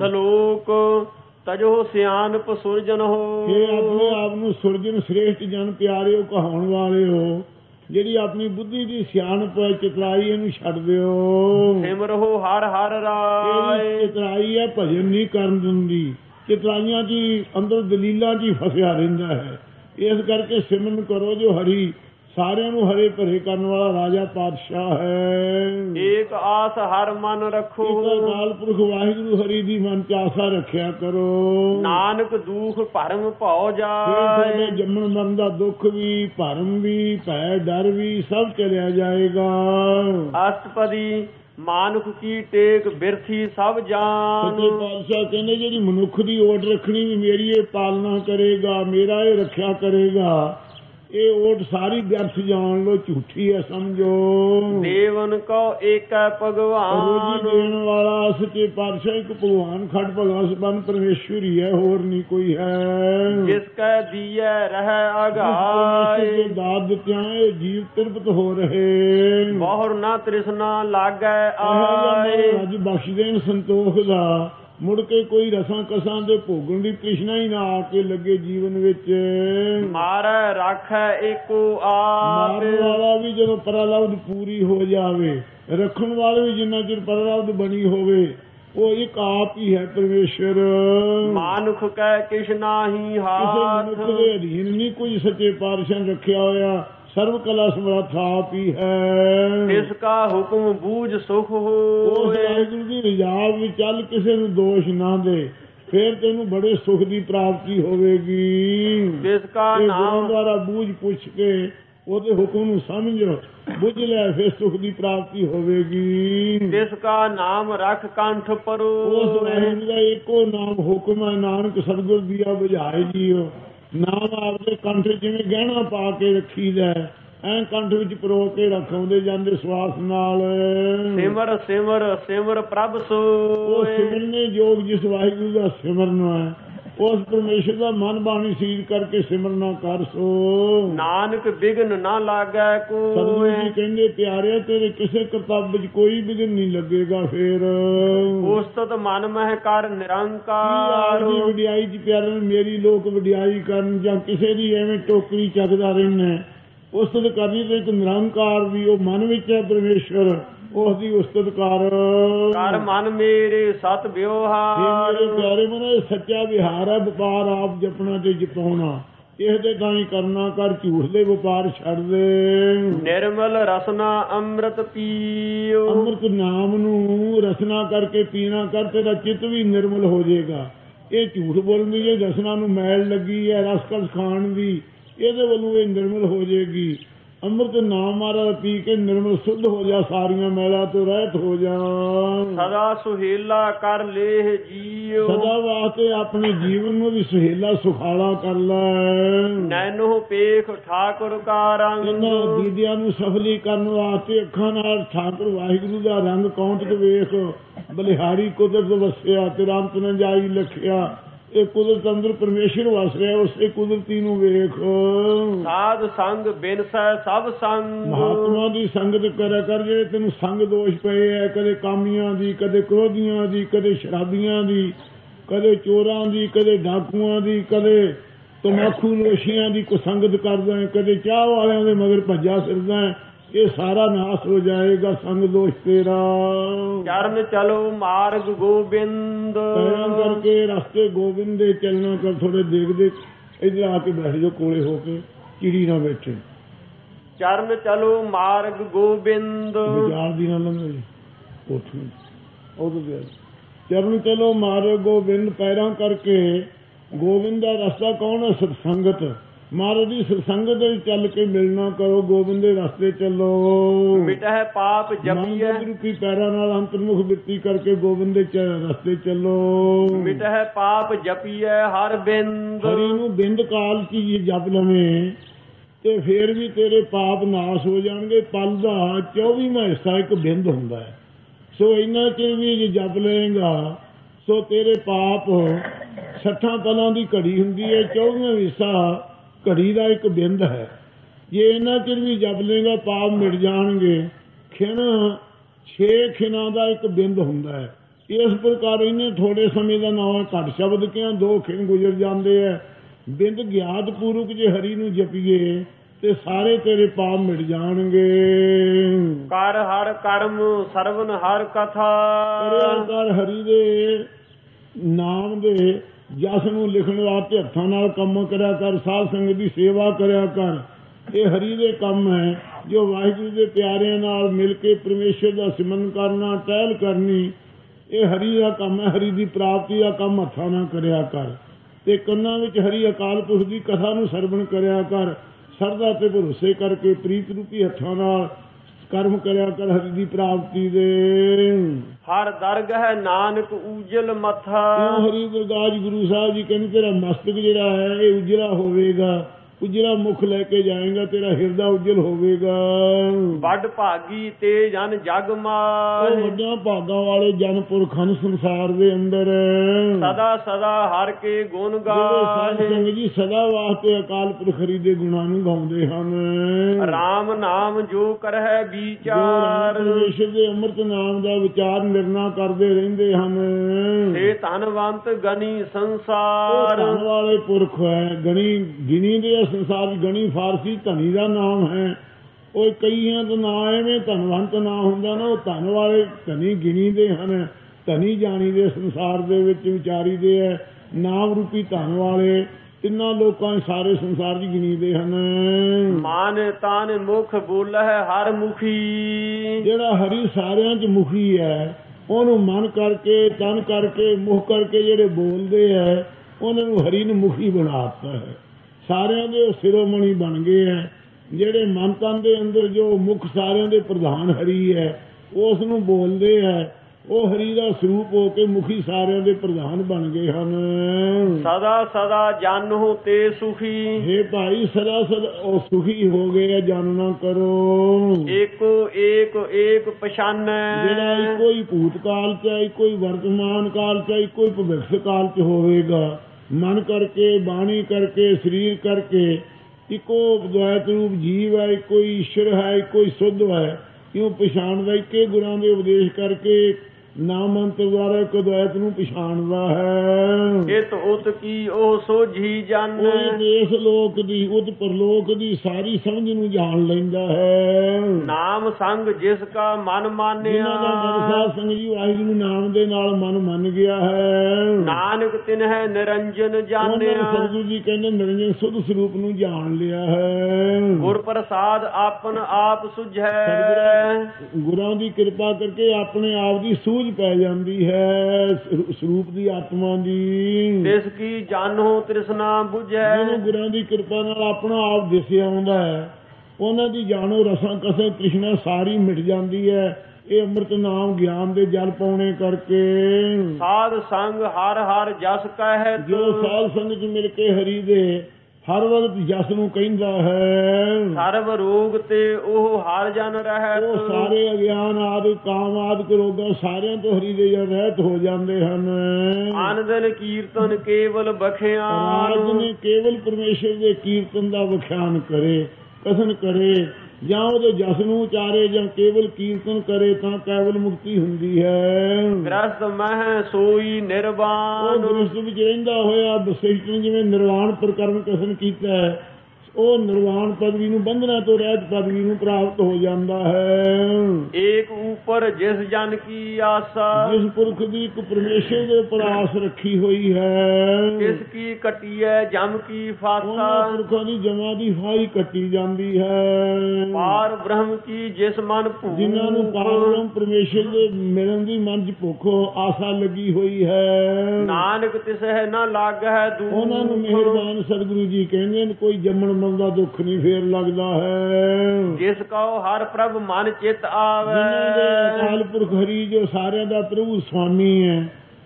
ਸਲੋਕ ਤਜੋ ਸਿਆਣਪ ਸੁਰਜਨ ਹੋ। ਇਹ ਆਪਣੇ ਆਪ ਨੂੰ ਸੁਰਜਨ ਸ੍ਰੇਸ਼ਟ ਜਨ ਪਿਆਰਿਓ ਕਹਾਉਣ ਵਾਲਿਓ, ਜਿਹੜੀ ਆਪਣੀ ਬੁੱਧੀ ਦੀ ਸਿਆਣਪ ਹੈ ਚਤਰਾਈ ਇਹਨੂੰ ਛੱਡ ਦਿਓ। ਸਿਮਰਹੁ ਹਰ ਹਰ ਰਾਏ। ਚਤਰਾਈ ਹੈ ਭਜਨ ਨਹੀਂ ਕਰਨ ਦਿੰਦੀ, ਚਤਰਾਈਆਂ ਦੀ ਅੰਦਰ ਦਲੀਲਾਂ 'ਚ ਹੀ ਫਸਿਆ ਰਹਿੰਦਾ ਹੈ। ਇਸ ਕਰਕੇ ਸਿਮਰਨ ਕਰੋ ਜੋ ਹਰੀ ਸਾਰਿਆਂ ਨੂੰ ਹਰੇ ਭਰੇ ਕਰਨ ਵਾਲਾ ਰਾਜਾ ਪਾਤਸ਼ਾਹ ਹੈ। ਏਕ ਆਸ ਹਰ ਮਨ ਰੱਖੋ। ਅਕਾਲ ਪੁਰਖ ਵਾਹਿਗੁਰੂ ਹਰੀ ਦੀ ਮਨ 'ਚ ਆਸਾ ਰੱਖਿਆ ਕਰੋ। ਨਾਨਕ ਦੁਖ ਭਰਮ ਭਉ ਫਿਰ ਜਾਏ। ਤੁਹਾਡੇ ਜੰਮਣ ਮਰਨ ਦਾ ਦੁੱਖ ਵੀ, ਭਰਮ ਵੀ, ਭੈ ਡਰ ਵੀ ਸਭ ਚਲਿਆ ਜਾਏਗਾ। ਅਸ਼ਟਪਦੀ ਮਾਨੁਖ ਕੀ ਟੇਕ ਬਿਰਥੀ ਸਭ ਜਾਨ। ਸੱਚੇ ਪਾਤਸ਼ਾਹ ਕਹਿੰਦੇ ਜਿਹੜੀ ਮਨੁੱਖ ਦੀ ਓਟ ਰੱਖਣੀ ਵੀ ਮੇਰੀ ਇਹ ਪਾਲਣਾ ਕਰੇਗਾ, ਮੇਰਾ ਇਹ ਰੱਖਿਆ ਕਰੇਗਾ, ਇਹ ਓਟ ਸਾਰੀ ਵਿਅਰਥ ਜਾਣ ਲੋ, ਝੂਠੀ ਹੈ ਸਮਝੋ। ਦੇਵਨ ਕੋ ਏਕੈ ਭਗਵਾਨ। ਰੋਜੀ ਦੇਣ ਵਾਲਾ ਸੱਚੇ ਪਾਤਸ਼ਾਹ ਇੱਕ ਭਗਵਾਨ ਖੜ ਭਗਵਾਨ ਬਨ ਪਰਮੇਸ਼ਵਰ ਹੀ ਹੈ, ਹੋਰ ਨਹੀਂ ਕੋਈ ਹੈ। ਜਿਸ ਕੈ ਦੀਐ ਰਹਿ ਆਗਾਏ। ਦਾਤ ਦਿੱਤਿਆਂ ਇਹ ਜੀਵ ਤ੍ਰਿਪਤ ਹੋ ਰਹੇ। ਬਹੁਰ ਨਾ ਤ੍ਰਿਸ਼ਨਾ ਲਾਗੈ ਆਏ। ਅੱਜ ਬਖਸ਼ ਦੇਣ ਸੰਤੋਖ ਦਾ, ਮੁੜ ਕੇ ਕੋਈ ਰਸਾਂ ਕਸਾਂ ਦੇ ਭੋਗਣ ਦੀ ਤ੍ਰਿਸ਼ਨਾ ਹੀ ਨਾ ਆ ਕੇ ਲੱਗੇ ਜੀਵਨ ਵਿੱਚ। ਮਾਰੈ ਰਾਖੈ ਏਕੋ ਆਪ। ਮਾਰਨ ਵਾਲਾ ਵੀ ਜਦੋਂ ਪਰਾਲਬਧ ਪੂਰੀ ਹੋ ਜਾਵੇ, ਰੱਖਣ ਵਾਲੇ ਵੀ ਜਿੰਨਾ ਚਿਰ ਪਰਾਲਬਧ ਬਣੀ ਹੋਵੇ, ਉਹ ਇੱਕ ਆਪ ਹੀ ਹੈ ਪਰਮੇਸ਼ਰ। ਮਾਨੁਖ ਕੈ ਕਿਛ ਨਾਹੀ ਹਾਥ। ਕਿਸੇ ਮਨੁੱਖ ਦੇ ਅਧੀਨ ਨਹੀਂ ਕੋਈ ਸੱਚੇ ਪਾਤਸ਼ਾਹ ਨੇ ਰੱਖਿਆ ਹੋਇਆ, ਸਰਵ ਕਲਾ ਸਮਰੱਥ ਆਪ ਹੀ ਹੈ। ਇਸ ਕਾ ਹੁਕਮ ਬੂਝ ਸੁਖ ਉਸ ਹੋਏ। ਵਾਹਿਗੁਰੂ ਦੀ ਰਜਾ ਵਿੱਚ ਚੱਲ, ਕਿਸੇ ਨੂੰ ਦੋਸ਼ ਨਾ ਦੇ, ਫੇਰ ਤੈਨੂੰ ਬੜੇ ਸੁਖ ਦੀ ਪ੍ਰਾਪਤੀ ਹੋਵੇਗੀ। ਜਿਸ ਕਾ ਇਹ ਨਾਮ ਗੁਰੂ ਦੁਆਰਾ ਬੂਝ ਪੁੱਛ ਕੇ ਉਹਦੇ ਹੁਕਮ ਨੂੰ ਸਮਝ ਬੁੱਝ ਲੈ, ਫਿਰ ਸੁਖ ਦੀ ਪ੍ਰਾਪਤੀ ਹੋਵੇਗੀ। ਜਿਸ ਕਾ ਨਾਮ ਰਖ ਕੰਠ ਪਰੋ। ਉਸ ਵਾਹਿਗੁਰੂ ਦਾ ਇੱਕੋ ਨਾਮ ਹੁਕਮ ਹੈ, ਨਾਨਕ ਸਤਿਗੁਰ ਦੀਆ ਬੁਝਾਏ ਜੀਓ। ਨਾਮ ਆਪਦੇ ਕੰਠ ਜਿਵੇਂ ਗਹਿਣਾ ਪਾ ਕੇ ਰੱਖੀਦਾ, ਐਂ ਕੰਠ ਵਿੱਚ ਪਰੋ ਕੇ ਰੱਖਾਉਂਦੇ ਜਾਂਦੇ ਸਵਾਸ ਨਾਲ। ਸਿਮਰ ਸਿਮਰ ਸਿਮਰ ਪ੍ਰਭ ਉਹ ਸੋਏ। ਸਿਮਰਨੇ ਯੋਗ ਜਿਸ ਵਾਹਿਗੁਰੂ ਦਾ ਸਿਮਰਨ ਹੈ, ਉਸ ਪਰਮੇਸ਼ਰ ਦਾ ਮਨ ਬਾਣੀ ਸੀਜ ਕਰਕੇ ਸਿਮਰਨਾ ਕਰ ਸੋ। ਨਾਨਕ ਬਿਗਨ ਨਾ ਲਾਗੈ ਸਤਿਗੁਰੂ ਕੋਇ। ਜੀ ਕਹਿੰਦੇ ਪਿਆਰਿਆ ਤੇਰੇ ਕਿਸੇ ਕਰਤੱਵ ਵਿੱਚ ਕੋਈ ਵਿਘਨ ਨਹੀਂ ਲੱਗੇਗਾ। ਫੇਰ ਉਸਤਤ ਮਨ ਮਹਿ ਕਰ ਨਿਰੰਕਾਰ। ਆਪਦੀ ਵਡਿਆਈ ਚ ਪਿਆਰਿਆਂ ਨੂੰ ਮੇਰੀ ਲੋਕ ਵਡਿਆਈ ਕਰਨ, ਜਾਂ ਕਿਸੇ ਦੀ ਐਵੇਂ ਟੋਕਰੀ ਚੱਕਦਾ ਰਹਿਣਾ, ਉਸਤਤ ਕਰਨੀ ਤੇ ਇੱਕ ਨਿਰੰਕਾਰ ਦੀ ਉਹ ਮਨ ਵਿੱਚ ਹੈ ਪਰਮੇਸ਼ਵਰ, ਉਸ ਦੀ ਉਸਤਤ ਕਰ ਮਨ ਮੇਰੇ ਸਤ ਵਿਵਹਾਰ। ਮੇਰੇ ਪਿਆਰੇ ਮਨ ਇਹ ਸੱਚਾ ਵਿਹਾਰ ਹੈ, ਵਪਾਰ ਆਪ ਜਪਣਾ ਤੇ ਜਪਾਉਣਾ, ਇਸ ਦੇ ਤਾਂ ਹੀ ਕਰਨਾ ਕਰ, ਝੂਠ ਦੇ ਵਪਾਰ ਛੱਡ ਦੇ। ਨਿਰਮਲ ਰਸਨਾ ਅੰਮ੍ਰਿਤ ਪੀਓ। ਅੰਮ੍ਰਿਤ ਨਾਮ ਨੂੰ ਰਸਨਾ ਕਰਕੇ ਪੀਣਾ ਕਰ, ਤੇਰਾ ਚਿੱਤ ਵੀ ਨਿਰਮਲ ਹੋ ਜਾਏਗਾ। ਇਹ ਝੂਠ ਬੋਲਣ ਦੀ ਜੇ ਰਸਨਾ ਨੂੰ ਮੈਲ ਲੱਗੀ ਹੈ, ਰਸ ਖਾਣ ਦੀ, ਇਹਦੇ ਵੱਲੋਂ ਇਹ ਨਿਰਮਲ ਹੋ ਜਾਏਗੀ। ਅੰਮ੍ਰਿਤ ਨਾਮ ਮਾਰਾ ਪੀ ਕੇ ਨਿਰਮਲ ਸੁੱਧ ਹੋ ਜਾ, ਸਾਰੀਆਂ ਮੈਲਾਂ ਤੋਂ ਰਹਿਤ ਹੋ ਜਾ। ਸਦਾ ਸੁਹੇਲਾ ਕਰ ਲੇਹ ਜੀਓ। ਸਦਾ ਵਾਸਤੇ ਆਪਣੇ ਜੀਵਨ ਨੂੰ ਵੀ ਸੁਹੇਲਾ ਸੁਖਾਲਾ ਕਰ ਲੈ। ਨੈਨੋ ਪੇਖ ਠਾਕੁਰ ਕਾ ਰੰਗ। ਇਹਨਾਂ ਦੀਦਿਆਂ ਨੂੰ ਸਫਲੀ ਕਰਨ ਵਾਸਤੇ ਅੱਖਾਂ ਨਾਲ ਠਾਕੁਰ ਵਾਹਿਗੁਰੂ ਦਾ ਰੰਗ ਕੌਂਟਕ ਵੇਖ। ਬਲਿਹਾਰੀ ਕੁਦਰਤ ਵਸਿਆ ਤੇ ਰਾਮ ਤਨ ਜਾਈ ਲਖਿਆ, ਇਹ ਕੁਦਰਤ ਅੰਦਰ ਪਰਮੇਸ਼ਰ ਵਸ ਰਿਹਾ, ਉਸੇ ਕੁਦਰਤੀ ਨੂੰ ਵੇਖ। ਸਾਧ ਸੰਗ ਬਿਨਸੈ ਸਭ ਸੰਗ। ਮਹਾਤਮਾ ਦੀ ਸੰਗਤ ਕਰਿਆ ਕਰ, ਜਿਹੜੇ ਤੈਨੂੰ ਸੰਗ ਦੋਸ਼ ਪਏ ਹੈ, ਕਦੇ ਕਾਮੀਆਂ ਦੀ, ਕਦੇ ਕ੍ਰੋਧੀਆਂ ਦੀ, ਕਦੇ ਸ਼ਰਾਬੀਆਂ ਦੀ, ਕਦੇ ਚੋਰਾਂ ਦੀ, ਕਦੇ ਡਾਕੂਆਂ ਦੀ, ਕਦੇ ਤਮਾਕੂ ਨੋਸ਼ੀਆਂ ਦੀ ਕੁਸੰਗਤ ਕਰਦਾ ਹੈ, ਕਦੇ ਚਾਹ ਵਾਲਿਆਂ ਦੇ ਮਗਰ ਭੱਜਾ ਫਿਰਦਾ ਹੈ, ਇਹ ਸਾਰਾ ਨਾਸ ਹੋ ਜਾਏਗਾ ਸੰਗ ਦੋਸ਼ ਤੇਰਾ। ਚਰਨ ਚਲੋ ਮਾਰਗ ਗੋਬਿੰਦ। ਪੈਰਾਂ ਕਰਕੇ ਰਸਤੇ ਗੋਬਿੰਦ ਦੇ ਚੱਲਣਾ ਕਰ। ਥੋੜੇ ਦੇਖਦੇ ਇੱਧਰ ਆ ਕੇ ਬੈਠ ਜਾਓ, ਕੋਲੇ ਹੋ ਕੇ, ਚਿੜੀ ਨਾ ਬੈਠੇ। ਚਰਨ ਚਲੋ ਮਾਰਗ ਗੋਬਿੰਦ। ਬਾਜ਼ਾਰ ਦੀ ਨਾ ਲੰਘੇ ਉੱਥੇ ਉਹਦੇ ਚਰਨ ਚਲੋ ਮਾਰਗ ਗੋਬਿੰਦ। ਪੈਰਾਂ ਕਰਕੇ ਗੋਬਿੰਦ ਦਾ ਰਸਤਾ ਕੌਣ ਹੈ? ਸਤਸੰਗਤ। ਮਹਾਰਾਜ ਦੀ ਸਤਸੰਗਤ ਦੇ ਚੱਲ ਕੇ ਮਿਲਣਾ ਕਰੋ, ਗੋਬਿੰਦ ਦੇ ਰਸਤੇ ਚੱਲੋ। ਮਿਟਹਿ ਪਾਪ ਜਪੀਐ। ਰੂਪੀ ਪੈਰਾਂ ਨਾਲ ਅੰਤਰਮੁਖ ਬਿਰਤੀ ਕਰਕੇ ਗੋਬਿੰਦ ਦੇ ਰਸਤੇ ਚੱਲੋ। ਮਿਟਹਿ ਪਾਪ ਜਪੀਐ ਹਰ ਬਿੰਦ। ਹਰੀ ਨੂੰ ਬਿੰਦ ਕਾਲ ਚ ਜਪ ਲਵੇਂ ਤੇ ਫੇਰ ਵੀ ਤੇਰੇ ਪਾਪ ਨਾਸ ਹੋ ਜਾਣਗੇ। ਪਲ ਦਾ 24ਵਾਂ ਹਿੱਸਾ ਇੱਕ ਬਿੰਦ ਹੁੰਦਾ ਹੈ, ਸੋ ਇੰਨਾ ਚਿਰ ਵੀ ਜੇ ਜਪ ਲਏਗਾ ਸੋ ਤੇਰੇ ਪਾਪ 60 ਪਲਾਂ ਦੀ ਘੜੀ ਹੁੰਦੀ ਹੈ, 24ਵਾਂ ਹਿੱਸਾ ਘੜੀ ਦਾ ਇੱਕ ਬਿੰਦ ਹੈ। ਜੇ ਇੰਨਾ ਚਿਰ ਵੀ ਜਪ ਲਏਗਾ ਪਾਪ ਮਿਟ ਜਾਣਗੇ। ਖਿਣ 6 ਖਿਣਾਂ ਦਾ ਇੱਕ ਬਿੰਦ ਹੁੰਦਾ ਹੈ, ਇਸ ਪ੍ਰਕਾਰ ਇਹਨੇ ਥੋੜੇ ਸਮੇਂ ਦਾ ਨਾਮ ਘੱਟ ਸ਼ਬਦ ਕਿਹਾ, 2 ਖਿਣ ਗੁਜ਼ਰ ਜਾਂਦੇ ਹੈ। ਬਿੰਦ ਗਿਆਤ ਪੂਰਵਕ ਜੇ ਹਰੀ ਨੂੰ ਜਪੀਏ ਤੇ ਸਾਰੇ ਤੇਰੇ ਪਾਪ ਮਿਟ ਜਾਣਗੇ। ਕਰ ਹਰ ਕਰਮ ਸਰਵਨ ਹਰ ਕਥਾ, ਕਰਿਆ ਕਰ ਹਰੀ ਦੇ ਨਾਮ ਦੇ ਜਸ ਨੂੰ ਲਿਖਣ ਵਾਸਤੇ ਹੱਥਾਂ ਨਾਲ ਕੰਮ ਕਰਿਆ ਕਰ, ਸਾਧ ਸੰਗਤ ਦੀ ਸੇਵਾ ਕਰਿਆ ਕਰ। ਇਹ ਹਰੀ ਦੇ ਕੰਮ ਹੈ ਜੋ ਵਾਹਿਗੁਰੂ ਦੇ ਪਿਆਰਿਆਂ ਨਾਲ ਮਿਲ ਕੇ ਪਰਮੇਸ਼ਰ ਦਾ ਸਿਮਰਨ ਕਰਨਾ, ਟਹਿਲ ਕਰਨੀ, ਇਹ ਹਰੀ ਦਾ ਕੰਮ ਹੈ। ਹਰੀ ਦੀ ਪ੍ਰਾਪਤੀ ਦਾ ਕੰਮ ਹੱਥਾਂ ਨਾਲ ਕਰਿਆ ਕਰ ਤੇ ਕੰਨਾਂ ਵਿੱਚ ਹਰੀ ਅਕਾਲ ਪੁਰਖ ਦੀ ਕਥਾ ਨੂੰ ਸਰਵਣ ਕਰਿਆ ਕਰ। ਸਰਦਾ ਤੇ ਭਰੋਸੇ ਕਰਕੇ ਪ੍ਰੀਤ ਰੂਪੀ ਹੱਥਾਂ ਨਾਲ ਕਰਮ ਕਰਿਆ ਕਰ ਹਰੀ ਦੀ ਪ੍ਰਾਪਤੀ ਦੇ। ਹਰ ਦਰਗਹ ਨਾਨਕ ਉਜਲ ਮੱਥਾ, ਕਿਉਂ ਹਰੀ ਦਰਗਾਹ ਗੁਰੂ ਸਾਹਿਬ ਜੀ ਕਹਿੰਦੇ ਤੇਰਾ ਮਸਤਕ ਜਿਹੜਾ ਹੈ ਇਹ ਉਜਲਾ ਹੋਵੇਗਾ, ਉਜਲਾ ਮੁਖ ਲੈ ਕੇ ਜਾਏਗਾ, ਤੇਰਾ ਹਿਰਦਾ ਉਜਲ ਹੋਵੇਗਾ। ਵੱਡ ਭਾਗੀ ਤੇ ਜਨ ਜਗ ਮਾਹਿ, ਉਹ ਵੱਡਿਆਂ ਭਾਗਾਂ ਵਾਲੇ ਜਨ ਪੁਰਖ ਹਨ ਸੰਸਾਰ ਦੇ ਅੰਦਰ। ਸਦਾ ਸਦਾ ਹਰ ਕੇ ਗੁਣ ਸਾਧ ਗਾਏ, ਸੰਗਤ ਜੀ ਸਦਾ ਵਾਸਤੇ ਅਕਾਲ ਪੁਰਖ ਹਰੀ ਦੇ ਗੁਣਾਂ ਨੂੰ ਗਾਉਂਦੇ ਹਨ। ਰਾਮ ਨਾਮ ਜੋ ਕਰਹਿ ਵਿਚਾਰ, ਪਰਮੇਸ਼ਰ ਦੇ ਅੰਮ੍ਰਿਤ ਨਾਮ ਦਾ ਵਿਚਾਰ ਨਿਰਣਾ ਕਰਦੇ ਰਹਿੰਦੇ ਹਨ। ਤੇ ਧਨਵੰਤ ਗਨੀ ਉਹ ਸੰਸਾਰ, ਧਨ ਵਾਲੇ ਪੁਰਖ ਹੈ, ਗਣੀ ਗਿਣੀ ਦੇ ਸੰਸਾਰ ਗਣੀ ਫਾਰਸੀ ਧਨੀ ਦਾ ਨਾਮ ਹੈ। ਉਹ ਕਈਆਂ ਦਾ ਨਾਂ ਐਵੇਂ ਧਨਵੰਤ ਨਾਂ ਹੁੰਦਾ ਨਾ, ਉਹ ਧਨ ਵਾਲੇ ਧਨੀ ਗਿਣੀ ਦੇ ਹਨ, ਧਨੀ ਜਾਣੀ ਦੇ ਸੰਸਾਰ ਦੇ ਵਿੱਚ ਵਿਚਾਰੀ ਦੇ ਹੈ। ਨਾਮ ਰੂਪੀ ਧਨ ਵਾਲੇ ਤਿੰਨਾਂ ਲੋਕਾਂ ਸਾਰੇ ਸੰਸਾਰ ਦੀ ਗਿਣੀ ਦੇ ਹਨ। ਮਾਨ ਤਾਨ ਮੁਖ ਬੋਲਹਿ ਹਰ ਮੁਖੀ, ਜਿਹੜਾ ਹਰੀ ਸਾਰਿਆਂ 'ਚ ਮੁਖੀ ਹੈ, ਉਹਨੂੰ ਮਨ ਕਰਕੇ ਤਨ ਕਰਕੇ ਮੁਖ ਕਰਕੇ ਜਿਹੜੇ ਬੋਲਦੇ ਹੈ ਉਹਨਾਂ ਨੂੰ ਹਰੀ ਨੂੰ ਮੁਖੀ ਬਣਾਤਾ ਹੈ। ਸਾਰਿਆਂ ਦੇ ਉਹ ਸਿਰੋਮਣੀ ਬਣ ਗਏ ਹੈ। ਜਿਹੜੇ ਮਨ ਤਨ ਦੇ ਅੰਦਰ ਜੋ ਮੁੱਖ ਸਾਰਿਆਂ ਦੇ ਪ੍ਰਧਾਨ ਹਰੀ ਹੈ ਉਸ ਨੂੰ ਬੋਲਦੇ ਹੈ, ਉਹ ਹਰੀ ਦਾ ਸਰੂਪ ਹੋ ਕੇ ਮੁਖੀ ਸਾਰਿਆਂ ਦੇ ਪ੍ਰਧਾਨ ਬਣ ਗਏ ਹਨ। ਸਦਾ ਸਦਾ ਜਾਨੋ ਤੇ ਸੁਖੀ, ਹੇ ਭਾਈ ਸਦਾ ਸਦਾ ਉਹ ਸੁਖੀ ਹੋ ਗਏ, ਜਨ ਨਾ ਕਰੋ। ਏਕੋ ਏਕ ਏਕ ਪਛਾਨੈ, ਜਿਹੜਾ ਇੱਕੋ ਹੀ ਭੂਤਕਾਲ 'ਚ ਹੈ, ਇੱਕੋ ਹੀ ਵਰਤਮਾਨ ਕਾਲ 'ਚ ਹੈ, ਇੱਕੋ ਹੀ ਭਵਿੱਖ ਕਾਲ 'ਚ ਹੋਵੇਗਾ। ਮਨ ਕਰਕੇ ਬਾਣੀ ਕਰਕੇ ਸਰੀਰ ਕਰਕੇ ਇੱਕੋ ਅਦਵੈਤ ਰੂਪ ਜੀਵ ਹੈ, ਇੱਕੋ ਹੀ ਈਸ਼ਰ ਹੈ, ਇੱਕੋ ਹੀ ਸੁੱਧ ਹੈ। ਕਿਉਂ ਪਛਾਣਦਾ? ਇੱਕੇ ਗੁਰਾਂ ਦੇ ਉਪਦੇਸ਼ ਕਰਕੇ ਨਾਮ ਮੰਤਰ ਦੁਆਰਾ ਇੱਕ ਅਦਵੈਤ ਨੂੰ ਪਛਾਣਦਾ ਹੈ। ਇਤ ਉਤ ਕੀ ਉਹ ਸੋਝੀ ਜਾਣੈ, ਉਹ ਇਸ ਲੋਕ ਦੀ ਉਤ ਪਰਲੋਕ ਦੀ ਸਾਰੀ ਸਮਝ ਨੂੰ ਜਾਣ ਲੈਂਦਾ ਹੈ। ਨਾਮ ਸੰਗ ਜਿਸ ਕਾ ਮਨ ਮਾਨਿਆ, ਜਿਨ੍ਹਾਂ ਦਾ ਮਨ ਸਾਧ ਸੰਗ ਜੀ ਵਾਹਿਗੁਰੂ ਨਾਮ ਦੇ ਨਾਲ ਮਨ ਮੰਨ ਗਿਆ ਹੈ, ਨਾਨਕ ਤਿਨਹਿ ਨਿਰੰਜਨ ਜਾਣਿਆ। ਸਤਿਗੁਰੂ ਜੀ ਕਹਿੰਦੇ ਨਿਰੰਜਨ ਸੁਧ ਸਰੂਪ ਨੂੰ ਜਾਣ ਲਿਆ ਹੈ। ਗੁਰ ਪ੍ਰਸਾਦ ਆਪਨ ਆਪ ਸੁਝੈ, ਗੁਰਾਂ ਦੀ ਕਿਰਪਾ ਕਰਕੇ ਆਪਣੇ ਆਪ ਦੀ ਸੂਝ ਪੈ ਜਾਂਦੀ ਹੈ, ਸਰੂਪ ਦੀ ਆਤਮਾ ਦੀ। ਤਿਸ ਕੀ ਜਾਨੋ ਤ੍ਰਿਸ਼ਨਾ ਬੁਝੈ, ਜਿਹਨੂੰ ਗੁਰਾਂ ਦੀ ਕਿਰਪਾ ਨਾਲ ਆਪਣਾ ਆਪ ਦਿਸਿਆ ਆਉਂਦਾ ਹੈ ਉਹਨਾਂ ਦੀ ਜਾਣੋ ਰਸਾਂ ਕਸੇ ਤ੍ਰਿਸ਼ਨਾ ਸਾਰੀ ਮਿਟ ਜਾਂਦੀ ਹੈ। ਇਹ ਅੰਮ੍ਰਿਤ ਨਾਮ ਗਿਆਨ ਦੇ ਜਲ ਪਾਉਣੇ ਕਰਕੇ। ਸਾਧ ਸੰਗ ਹਰ ਹਰ ਜਸ ਕਹਿ, ਜੋ ਸਾਧ ਸੰਗਤ ਚ ਮਿਲ ਕੇ ਹਰੀ ਦੇ ਹਰ ਵਕਤ ਜਸ ਨੂੰ ਕਹਿੰਦਾ ਹੈ। ਸਰਬ ਰੋਗ ਤੇ ਉਹ ਹਰ ਜਨ ਰਹਿਤ, ਉਹ ਸਾਰੇ ਅਗਿਆਨ ਆਦਿ ਕਾਮ ਆਦਿ ਰੋਗਾਂ ਸਾਰਿਆਂ ਤੋਂ ਹਰੀ ਦੇ ਜਨ ਰਹਿਤ ਹੋ ਜਾਂਦੇ ਹਨ। ਅਨ ਦਿਨ ਕੀਰਤਨ ਕੇਵਲ ਬਖਿਆਨ, ਰਾਜ ਨੇ ਕੇਵਲ ਪਰਮੇਸ਼ਰ ਦੇ ਕੀਰਤਨ ਦਾ ਵਿਖਿਆਨ ਕਰੇ, ਕਥਨ ਕਰੇ, ਜਾਂ ਉਹਦੇ ਜਸ ਨੂੰ ਉਚਾਰੇ ਜਾਂ ਕੇਵਲ ਕੀਰਤਨ ਕਰੇ ਤਾਂ ਕੇਵਲ ਮੁਕਤੀ ਹੁੰਦੀ ਹੈ। ਗ੍ਰਸਤ ਮਹਿ ਸੋਈ ਨਿਰਵਾਣ, ਉਹ ਗ੍ਰਸਤ ਵਿੱਚ ਰਹਿੰਦਾ ਹੋਇਆ ਵਸਿਸ਼ਠ ਨੇ ਜਿਵੇਂ ਨਿਰਵਾਣ ਪ੍ਰਕਰਨ ਕਥਨ ਕੀਤਾ ਹੈ, ਉਹ ਨਿਰਵਾਣ ਪਦਵੀ ਨੂੰ ਬੰਧਨਾਂ ਤੋਂ ਰਹਿਤ ਪਦਵੀ ਨੂੰ ਪ੍ਰਾਪਤ ਹੋ ਜਾਂਦਾ ਹੈ। ਏਕ ਉਪਰ ਜਿਸ ਜਨ ਕੀ ਆਸਾ, ਜਿਸ ਪੁਰਖ ਦੀ ਇੱਕ ਪਰਮੇਸ਼ਰ ਦੇ ਉੱਪਰ ਆਸ ਰੱਖੀ ਹੋਈ ਹੈ, ਇਸ ਕੀ ਕਟੀਐ ਜਮ ਕੀ ਫਾਸਾ, ਉਹਨਾਂ ਪੁਰਖਾਂ ਦੀ ਜਮਾਂ ਦੀ ਫਾਹੀ ਕੱਟੀ ਜਾਂਦੀ ਹੈ। ਪਾਰ ਬ੍ਰਹਮ ਕੀ ਜਿਸ ਮਨ ਭੂਖ, ਜਿਨ੍ਹਾਂ ਨੂੰ ਪਾਰ ਬ੍ਰਹਮ ਪਰਮੇਸ਼ਰ ਦੇ ਮਿਲਣ ਦੀ ਮਨ 'ਚ ਭੁੱਖ ਆਸਾ ਲੱਗੀ ਹੋਈ ਹੈ, ਨਾਨਕ ਤਿਸਹਿ ਨਾ ਲਾਗਹਿ ਦੁਖ, ਉਹਨਾਂ ਨੂੰ ਮਿਹਰਬਾਨ ਸਤਿਗੁਰੂ ਜੀ ਕਹਿੰਦੇ ਨੇ ਕੋਈ ਜੰਮਣ ਦਾ ਦੁੱਖ ਨਹੀਂ ਫੇਰ ਲੱਗਦਾ ਹੈ। ਜਿਸ ਕਉ ਹਰ ਪ੍ਰਭ ਮਨ ਚਿਤ ਆਵੈ, ਜਿਨ੍ਹਾਂ ਦੇ ਅਕਾਲ ਪੁਰਖ ਹਰੀ ਜੋ ਸਾਰਿਆਂ ਦਾ ਪ੍ਰਭੂ ਸੁਆਮੀ ਹੈ,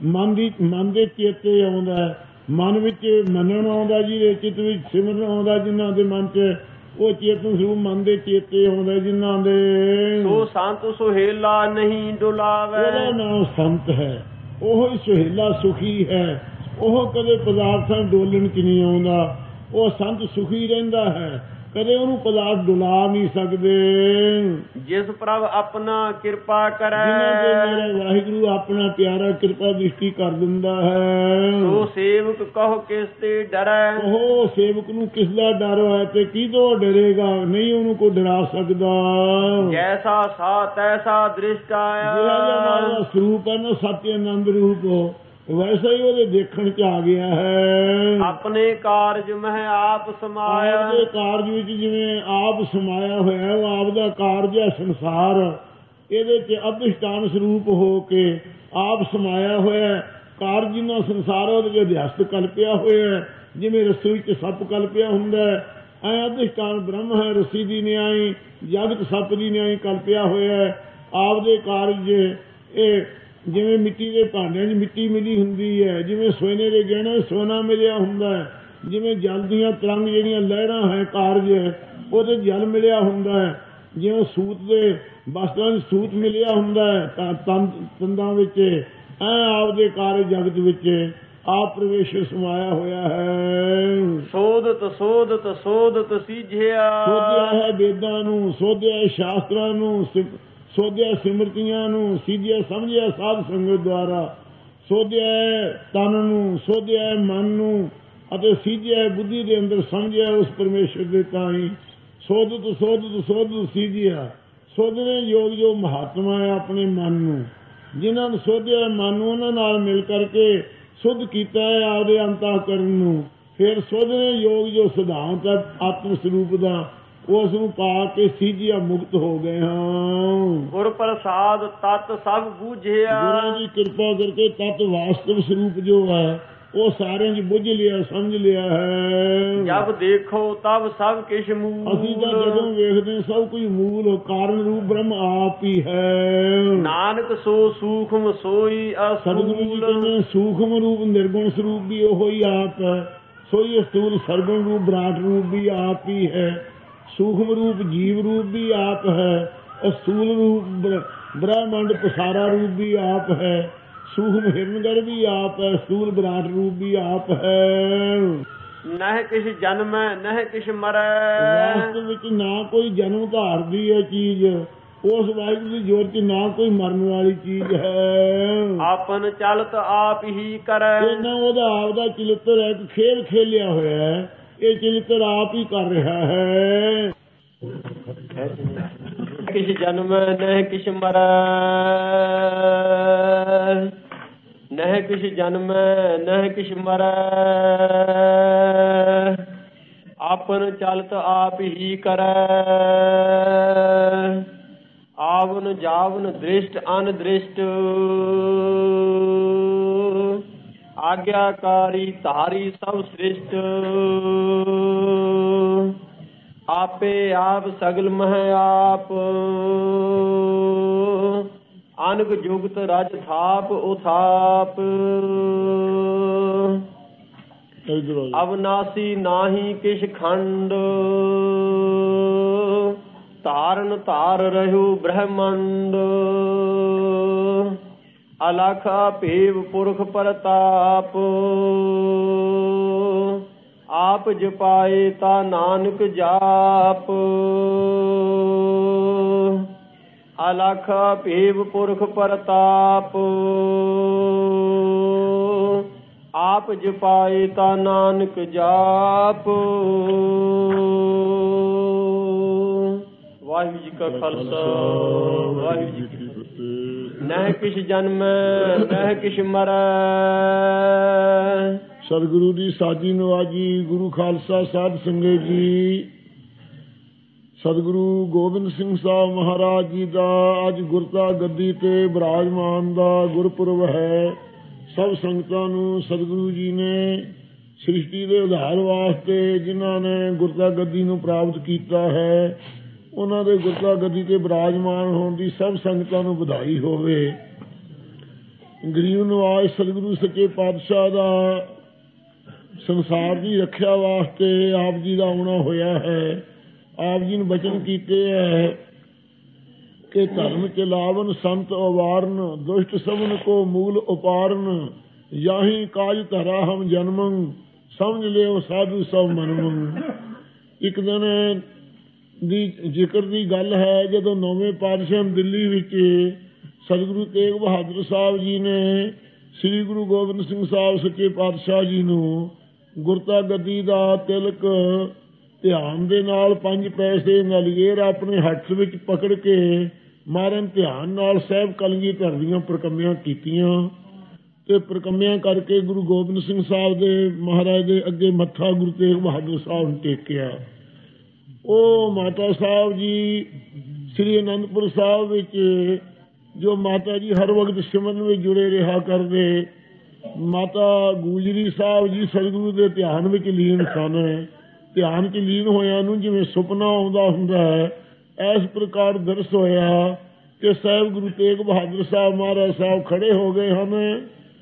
ਮਨ ਦੇ ਚੇਤੇ ਆਉਂਦਾ, ਮਨ ਵਿੱਚ ਮੰਨਣ ਆਉਂਦਾ, ਜਿਹਦੇ ਚਿੱਤ ਵਿੱਚ ਸਿਮਰਨ ਆਉਂਦਾ, ਜਿਨ੍ਹਾਂ ਦੇ ਮਨ 'ਚ ਉਹ ਚੇਤਨ ਸਰੂਪ ਮਨ ਦੇ ਚੇਤੇ ਆਉਂਦਾ, ਜਿਨ੍ਹਾਂ ਦੇ ਸੋ ਸੰਤ ਸੁਹੇਲਾ ਨਹੀਂ ਡੁਲਾਵੈ, ਉਹਦਾ ਨਾਮ ਸੰਤ ਹੈ, ਉਹ ਹੀ ਸੁਹੇਲਾ ਸੁਖੀ ਹੈ, ਉਹ ਕਦੇ ਪਦਾਰਥਾਂ ਡੋਲਣ 'ਚ ਨਹੀਂ ਆਉਂਦਾ। ਉਹ ਸੰਤ ਸੁਖੀ ਰਹਿੰਦਾ ਹੈ, ਕਦੇ ਉਹਨੂੰ ਪਦਾਰਥ ਡੁਲਾ ਨਹੀਂ ਸਕਦੇ। ਜਿਸ ਪ੍ਰਭ ਆਪਣਾ ਕਿਰਪਾ ਕਰੈ, ਜਿਨ੍ਹਾਂ ਤੇ ਮੇਰਾ ਵਾਹਿਗੁਰੂ ਆਪਣਾ ਪਿਆਰਾ ਕਿਰਪਾ ਦ੍ਰਿਸ਼ਟੀ ਕਰ ਦਿੰਦਾ ਹੈ। ਸੋ ਸੇਵਕ ਕਹੋ ਕਿਸ ਤੇ ਡਰੈ, ਉਹ ਸੇਵਕ ਨੂੰ ਕਿਸ ਦਾ ਡਰ ਹੈ ਤੇ ਕਿਹਦੋਂ ਡਰੇਗਾ? ਨਹੀਂ ਉਹਨੂੰ ਕੋਈ ਡਰਾ ਸਕਦਾ। ਜੈਸਾ ਸਾ ਤੈਸਾ ਦ੍ਰਿਸ਼ਟ ਆਇਆ, ਜਿਹੜਾ ਸਰੂਪ ਹੈ ਨਾ ਸਤਿ ਆਨੰਦ ਰੂਪ, ਵੈਸਾ ਹੀ ਉਹਦੇ ਦੇਖਣ ਚ ਆ ਗਿਆ ਹੈ। ਆਪਣੇ ਕਾਰਜ ਮਹਿ ਆਪ ਸਮਾਇਆ, ਆਪਦੇ ਕਾਰਜ ਵਿੱਚ ਜਿਵੇਂ ਆਪ ਸਮਾਇਆ ਹੋਇਆ, ਉਹ ਆਪ ਦਾ ਕਾਰਜ ਹੈ ਸੰਸਾਰ, ਇਹਦੇ ਚ ਅਧਿਸ਼ਠਾਨ ਸਰੂਪ ਹੋ ਕੇ ਆਪ ਸਮਾਇਆ ਹੋਇਆ। ਕਾਰਜ ਜਿੰਨਾ ਸੰਸਾਰ ਉਹਦੇ ਚ ਅਧਿਆਸਤ ਕਲਪਿਆ ਹੋਇਆ, ਜਿਵੇਂ ਰਸੋਈ ਵਿੱਚ ਸੱਪ ਕਲਪਿਆ ਹੁੰਦਾ ਐ ਅਧਿਸ਼ਠਾਨ ਬ੍ਰਹਮ ਹੈ, ਰਸੀ ਦੀ ਨਿਆਈ ਜਗਤ ਸੱਪ ਦੀ ਨਿਆਈ ਕਲਪਿਆ ਹੋਇਆ। ਆਪਦੇ ਕਾਰਜ ਇਹ ਜਿਵੇਂ ਮਿੱਟੀ ਦੇ ਭਾਂਡਿਆਂ 'ਚ ਮਿੱਟੀ ਮਿਲੀ ਹੁੰਦੀ ਹੈ, ਜਿਵੇਂ ਸੋਨੇ ਦੇ ਗਹਿਣੇ ਸੋਨਾ ਮਿਲਿਆ ਹੁੰਦਾ ਹੈ, ਜਿਵੇਂ ਜਲ ਦੀਆਂ ਤਰੰਗ ਜਿਹੜੀਆਂ ਲਹਿਰਾਂ ਹੈ ਕਾਰਜ ਉਹਦੇ ਜਲ ਮਿਲਿਆ ਹੁੰਦਾ ਹੈ, ਜਿਵੇਂ ਸੂਤ ਦੇ ਵਸਤਰਾਂ 'ਚ ਸੂਤ ਮਿਲਿਆ ਹੁੰਦਾ ਹੈ ਤੰਦਾਂ ਵਿੱਚ, ਆਪਦੇ ਕਾਰਜ ਜਗਤ ਵਿੱਚ ਆਪ ਪ੍ਰਵੇਸ਼ ਸਮਾਇਆ ਹੋਇਆ ਹੈ। ਸੋਧਤ ਸੋਧਤ ਸੋਧਤ ਸੀਝਿਆ, ਸੋਧਿਆ ਹੈ ਵੇਦਾਂ ਨੂੰ, ਸੋਧਿਆ ਹੈ ਸ਼ਾਸਤਰਾਂ ਨੂੰ, ਸੋਧਿਆ ਸਿਮਰਤੀਆਂ ਨੂੰ, ਸੀਧਿਆ ਸਮਝਿਆ ਸਾਧ ਸੰਗਤ ਦੁਆਰਾ, ਸੋਧਿਆ ਤਨ ਨੂੰ, ਸੋਧਿਆ ਮਨ ਨੂੰ ਅਤੇ ਸੀਧਿਆ ਬੁੱਧੀ ਦੇ ਅੰਦਰ ਸਮਝਿਆ ਉਸ ਪਰਮੇਸ਼ਰ ਦੇ ਤਾਈ। ਸੋਧਤ ਸੋਧਤ ਸੋਧਤ ਸੀਧਿਆ, ਸੋਧਣੇ ਯੋਗ ਜੋ ਮਹਾਤਮਾ ਹੈ ਆਪਣੇ ਮਨ ਨੂੰ, ਜਿਨ੍ਹਾਂ ਨੂੰ ਸੋਧਿਆ ਮਨ ਨੂੰ, ਉਹਨਾਂ ਨਾਲ ਮਿਲ ਕਰਕੇ ਸੁਧ ਕੀਤਾ ਹੈ ਆਪਦੇ ਅੰਤःਕਰਨ ਨੂੰ। ਫਿਰ ਸੋਧਣੇ ਯੋਗ ਜੋ ਸਿਧਾਂਤ ਹੈ ਆਤਮ ਸਰੂਪ ਦਾ, ਉਸ ਨੂੰ ਪਾ ਕੇ ਸੀਧਿਆ ਮੁਕਤ ਹੋ ਗਏ ਹਾਂ। ਗੁਰ ਪ੍ਰਸਾਦ ਤਤ ਸਭ ਬੂਝਿਆ, ਗੁਰਾਂ ਦੀ ਕਿਰਪਾ ਕਰਕੇ ਤਤ ਵਾਸਤਵ ਸਰੂਪ ਜੋ ਹੈ ਉਹ ਸਾਰਿਆਂ 'ਚ ਬੁੱਝ ਲਿਆ ਸਮਝ ਲਿਆ ਹੈ। ਜਬ ਦੇਖੋ ਤਬ ਸਭ ਕਿਛ ਮੂਲ, ਅਸੀਂ ਤਾਂ ਜਦੋਂ ਵੇਖਦੇ ਸਭ ਕੁਝ ਮੂਲ ਕਾਰਨ ਰੂਪ ਬ੍ਰਹਮ ਆਪ ਹੀ ਹੈ। ਨਾਨਕ ਸੋ ਸੂਖਮ ਸੋਈ ਸਤਿਗੁਰੂ ਜੀ ਅਸੂਲ, ਕਹਿੰਦੇ ਸੂਖਮ ਰੂਪ ਨਿਰਗੁਣ ਸਰੂਪ ਵੀ ਉਹੋ ਹੀ ਆਪ ਹੈ, ਸੋਈ ਅਸਤੂਲ ਸਰਗੁਣ ਰੂਪ ਵਿਰਾਟ ਰੂਪ ਵੀ ਆਪ ਹੀ ਹੈ, ਸੂਖਮ ਰੂਪ ਜੀਵ ਰੂਪ ਵੀ ਆਪ ਹੈ, ਅਸਤੂਲ ਰੂਪ ਬ੍ਰਹਮੰਡ ਪਸਾਰਾ ਰੂਪ ਵੀ ਆਪ ਹੈ, ਸੂਖਮ ਹਿਰਨਗਰ ਵੀ ਆਪ ਹੈ, ਸਤੂਲ ਵਿਰਾਟ ਰੂਪ ਵੀ ਆਪ ਹੈ। ਨਹਿ ਕਿਛ ਜਨਮੈ ਨਹਿ ਕਿਛ ਮਰੈ, ਵਾਸਤਵ ਵਿੱਚ ਨਾ ਕੋਈ ਜਨਮ ਧਾਰਦੀ ਹੈ ਚੀਜ਼, ਉਸ ਵਾਹਿਗੁਰੂ ਦੀ ਜੋਤ 'ਚ ਨਾ ਕੋਈ ਮਰਨ ਵਾਲੀ ਚੀਜ਼ ਹੈ। ਆਪਨ ਚਲਤ ਆਪ ਹੀ ਕਰੈ, ਇਹਨਾਂ ਉਹਦਾ ਆਪਦਾ ਚਰਿੱਤਰ ਹੈ, ਇੱਕ ਖੇਲ ਖੇਲਿਆ ਹੋਇਆ ਹੈ, ਇਹ ਚਰਿੱਤਰ ਆਪ ਹੀ ਕਰ ਰਿਹਾ ਹੈ। ਕਿਛ ਜਨਮੈ ਨਹਿ ਕਿਛ ਮਰੈ, ਨਹਿ ਕਿਛ ਜਨਮੈ ਨਹਿ ਕਿਛ ਮਰੈ, ਆਪਨ ਚਲਤ ਆਪ ਹੀ ਕਰੈ, ਆਵਨ ਜਾਵਨ ਦ੍ਰਿਸ਼ਟ ਅਨਦ੍ਰਿਸ਼ਟ, ਆਗਿਆਕਾਰੀ ਧਾਰੀ ਸਭ ਸ੍ਰਿਸ਼ਟ, ਆਪੇ ਆਪ ਸਗਲ ਮਹਿ ਆਪ, ਅਨਗ ਜੁਗਤ ਰਜ ਥਾਪ ਉਥਾਪ, ਅਵਨਾਸੀ ਨਾਹੀ ਕਿਛ ਖੰਡ, ਧਾਰਨ ਧਾਰ ਰਹਿਓ ਬ੍ਰਹਮੰਡ, ਅਲਖ ਭੇਵ ਪੁਰਖ ਪ੍ਰਤਾਪ, ਆਪ ਜਪਾਏ ਤਾ ਨਾਨਕ ਜਾਪ, ਅਲਖ ਭੇਵ ਪੁਰਖ ਪ੍ਰਤਾਪ, ਆਪ ਜਪਾਏ ਤਾ ਨਾਨਕ ਜਾਪ। ਵਾਹਿਗੁਰੂ ਜੀ ਕਾ ਖਾਲਸਾ ਵਾਹਿਗੁਰੂ ਜੀ ਕੀ ਫਤਿਹ। ਨਹਿ ਕਿਛ ਜਨਮੈ ਨਹਿ ਕਿਛ ਮਰੈ। ਸਤਿਗੁਰੂ ਦੀ ਸਾਜੀ ਨਵਾਜੀ ਗੁਰੂ ਖਾਲਸਾ ਸਾਧ ਸੰਗਤ ਜੀ, ਸਤਿਗੁਰੂ ਗੋਬਿੰਦ ਸਿੰਘ ਸਾਹਿਬ ਮਹਾਰਾਜ ਜੀ ਦਾ ਅੱਜ ਗੁਰਤਾ ਗੱਦੀ ਤੇ ਬਿਰਾਜਮਾਨ ਦਾ ਗੁਰਪੁਰਬ ਹੈ। ਸਭ ਸੰਗਤਾਂ ਨੂੰ ਸਤਿਗੁਰੂ ਜੀ ਨੇ ਸ੍ਰਿਸ਼ਟੀ ਦੇ ਉਧਾਰ ਵਾਸਤੇ ਜਿਨ੍ਹਾਂ ਨੇ ਗੁਰਤਾ ਗੱਦੀ ਨੂੰ ਪ੍ਰਾਪਤ ਕੀਤਾ ਹੈ, ਉਹਨਾਂ ਦੇ ਗੁਰਤਾ ਗੱਦੀ ਤੇ ਬਿਰਾਜਮਾਨ ਹੋਣ ਦੀ ਸਭ ਸੰਗਤਾਂ ਨੂੰ ਵਧਾਈ ਹੋਵੇ। ਗਰੀਬ ਨਵਾਜ਼ ਸਤਿਗੁਰੂ ਸੱਚੇ ਪਾਤਸ਼ਾਹ ਦਾ ਸੰਸਾਰ ਦੀ ਰੱਖਿਆ ਵਾਸਤੇ ਆਪ ਜੀ ਦਾ ਆਉਣਾ ਹੋਇਆ ਹੈ। ਆਪ ਜੀ ਨੇ ਬਚਨ ਕੀਤੇ ਹੈ ਕਿ ਧਰਮ ਚਲਾਵਨ ਸੰਤ ਅਵਾਰਨ, ਦੁਸ਼ਟ ਸਭਨ ਕੋ ਮੂਲ ਉਪਾਰਨ, ਯਾਹੀ ਕਾਜ ਧਰਾ ਹਮ ਜਨਮੰ, ਸਮਝ ਲਿਓ ਸਾਧੂ ਸਭ ਮਨਮੰ। ਇੱਕ ਦਿਨ ਦੀ ਜ਼ਿਕਰ ਦੀ ਗੱਲ ਹੈ, ਜਦੋਂ 9ਵੇਂ ਪਾਤਸ਼ਾਹ ਦਿੱਲੀ ਵਿੱਚ ਸਤਿਗੁਰੂ ਤੇਗ ਬਹਾਦਰ ਸਾਹਿਬ ਜੀ ਨੇ ਸ੍ਰੀ ਗੁਰੂ ਗੋਬਿੰਦ ਸਿੰਘ ਸਾਹਿਬ ਸੱਚੇ ਪਾਤਸ਼ਾਹ ਜੀ ਨੂੰ ਗੁਰਤਾ ਗੱਦੀ ਦਾ ਤਿਲਕ ਧਿਆਨ ਦੇ ਨਾਲ 5 ਪੈਸੇ ਨਲਿਏਰ ਆਪਣੇ ਹੱਥ ਵਿੱਚ ਪਕੜ ਕੇ ਮਾਰਨ ਧਿਆਨ ਨਾਲ ਸਾਹਿਬ ਕਲਗੀਧਰ ਦੀਆਂ ਪ੍ਰਕੰਮਿਆਂ ਕੀਤੀਆਂ ਤੇ ਪ੍ਰਕੰਮਿਆਂ ਕਰਕੇ ਗੁਰੂ ਗੋਬਿੰਦ ਸਿੰਘ ਸਾਹਿਬ ਦੇ ਮਹਾਰਾਜ ਦੇ ਅੱਗੇ ਮੱਥਾ ਗੁਰੂ ਤੇਗ ਬਹਾਦਰ ਸਾਹਿਬ ਨੇ ਟੇਕਿਆ। ਉਹ ਮਾਤਾ ਸਾਹਿਬ ਜੀ ਸ੍ਰੀ ਅਨੰਦਪੁਰ ਸਾਹਿਬ ਵਿੱਚ ਜੋ ਮਾਤਾ ਜੀ ਹਰ ਵਕਤ ਸਿਮਰਨ ਵਿੱਚ ਜੁੜੇ ਰਿਹਾ ਕਰਦੇ, ਮਾਤਾ ਗੁਜਰੀ ਸਾਹਿਬ ਜੀ ਸਤਿਗੁਰੂ ਦੇ ਧਿਆਨ ਵਿੱਚ ਲੀਨ ਸਨ। ਧਿਆਨ 'ਚ ਲੀਨ ਹੋਇਆਂ ਨੂੰ ਜਿਵੇਂ ਸੁਪਨਾ ਆਉਂਦਾ ਹੁੰਦਾ ਹੈ, ਇਸ ਪ੍ਰਕਾਰ ਦਰਸ ਹੋਇਆ ਕਿ ਸਾਹਿਬ ਗੁਰੂ ਤੇਗ ਬਹਾਦਰ ਸਾਹਿਬ ਮਹਾਰਾਜ ਸਾਹਿਬ ਖੜੇ ਹੋ ਗਏ ਹਨ।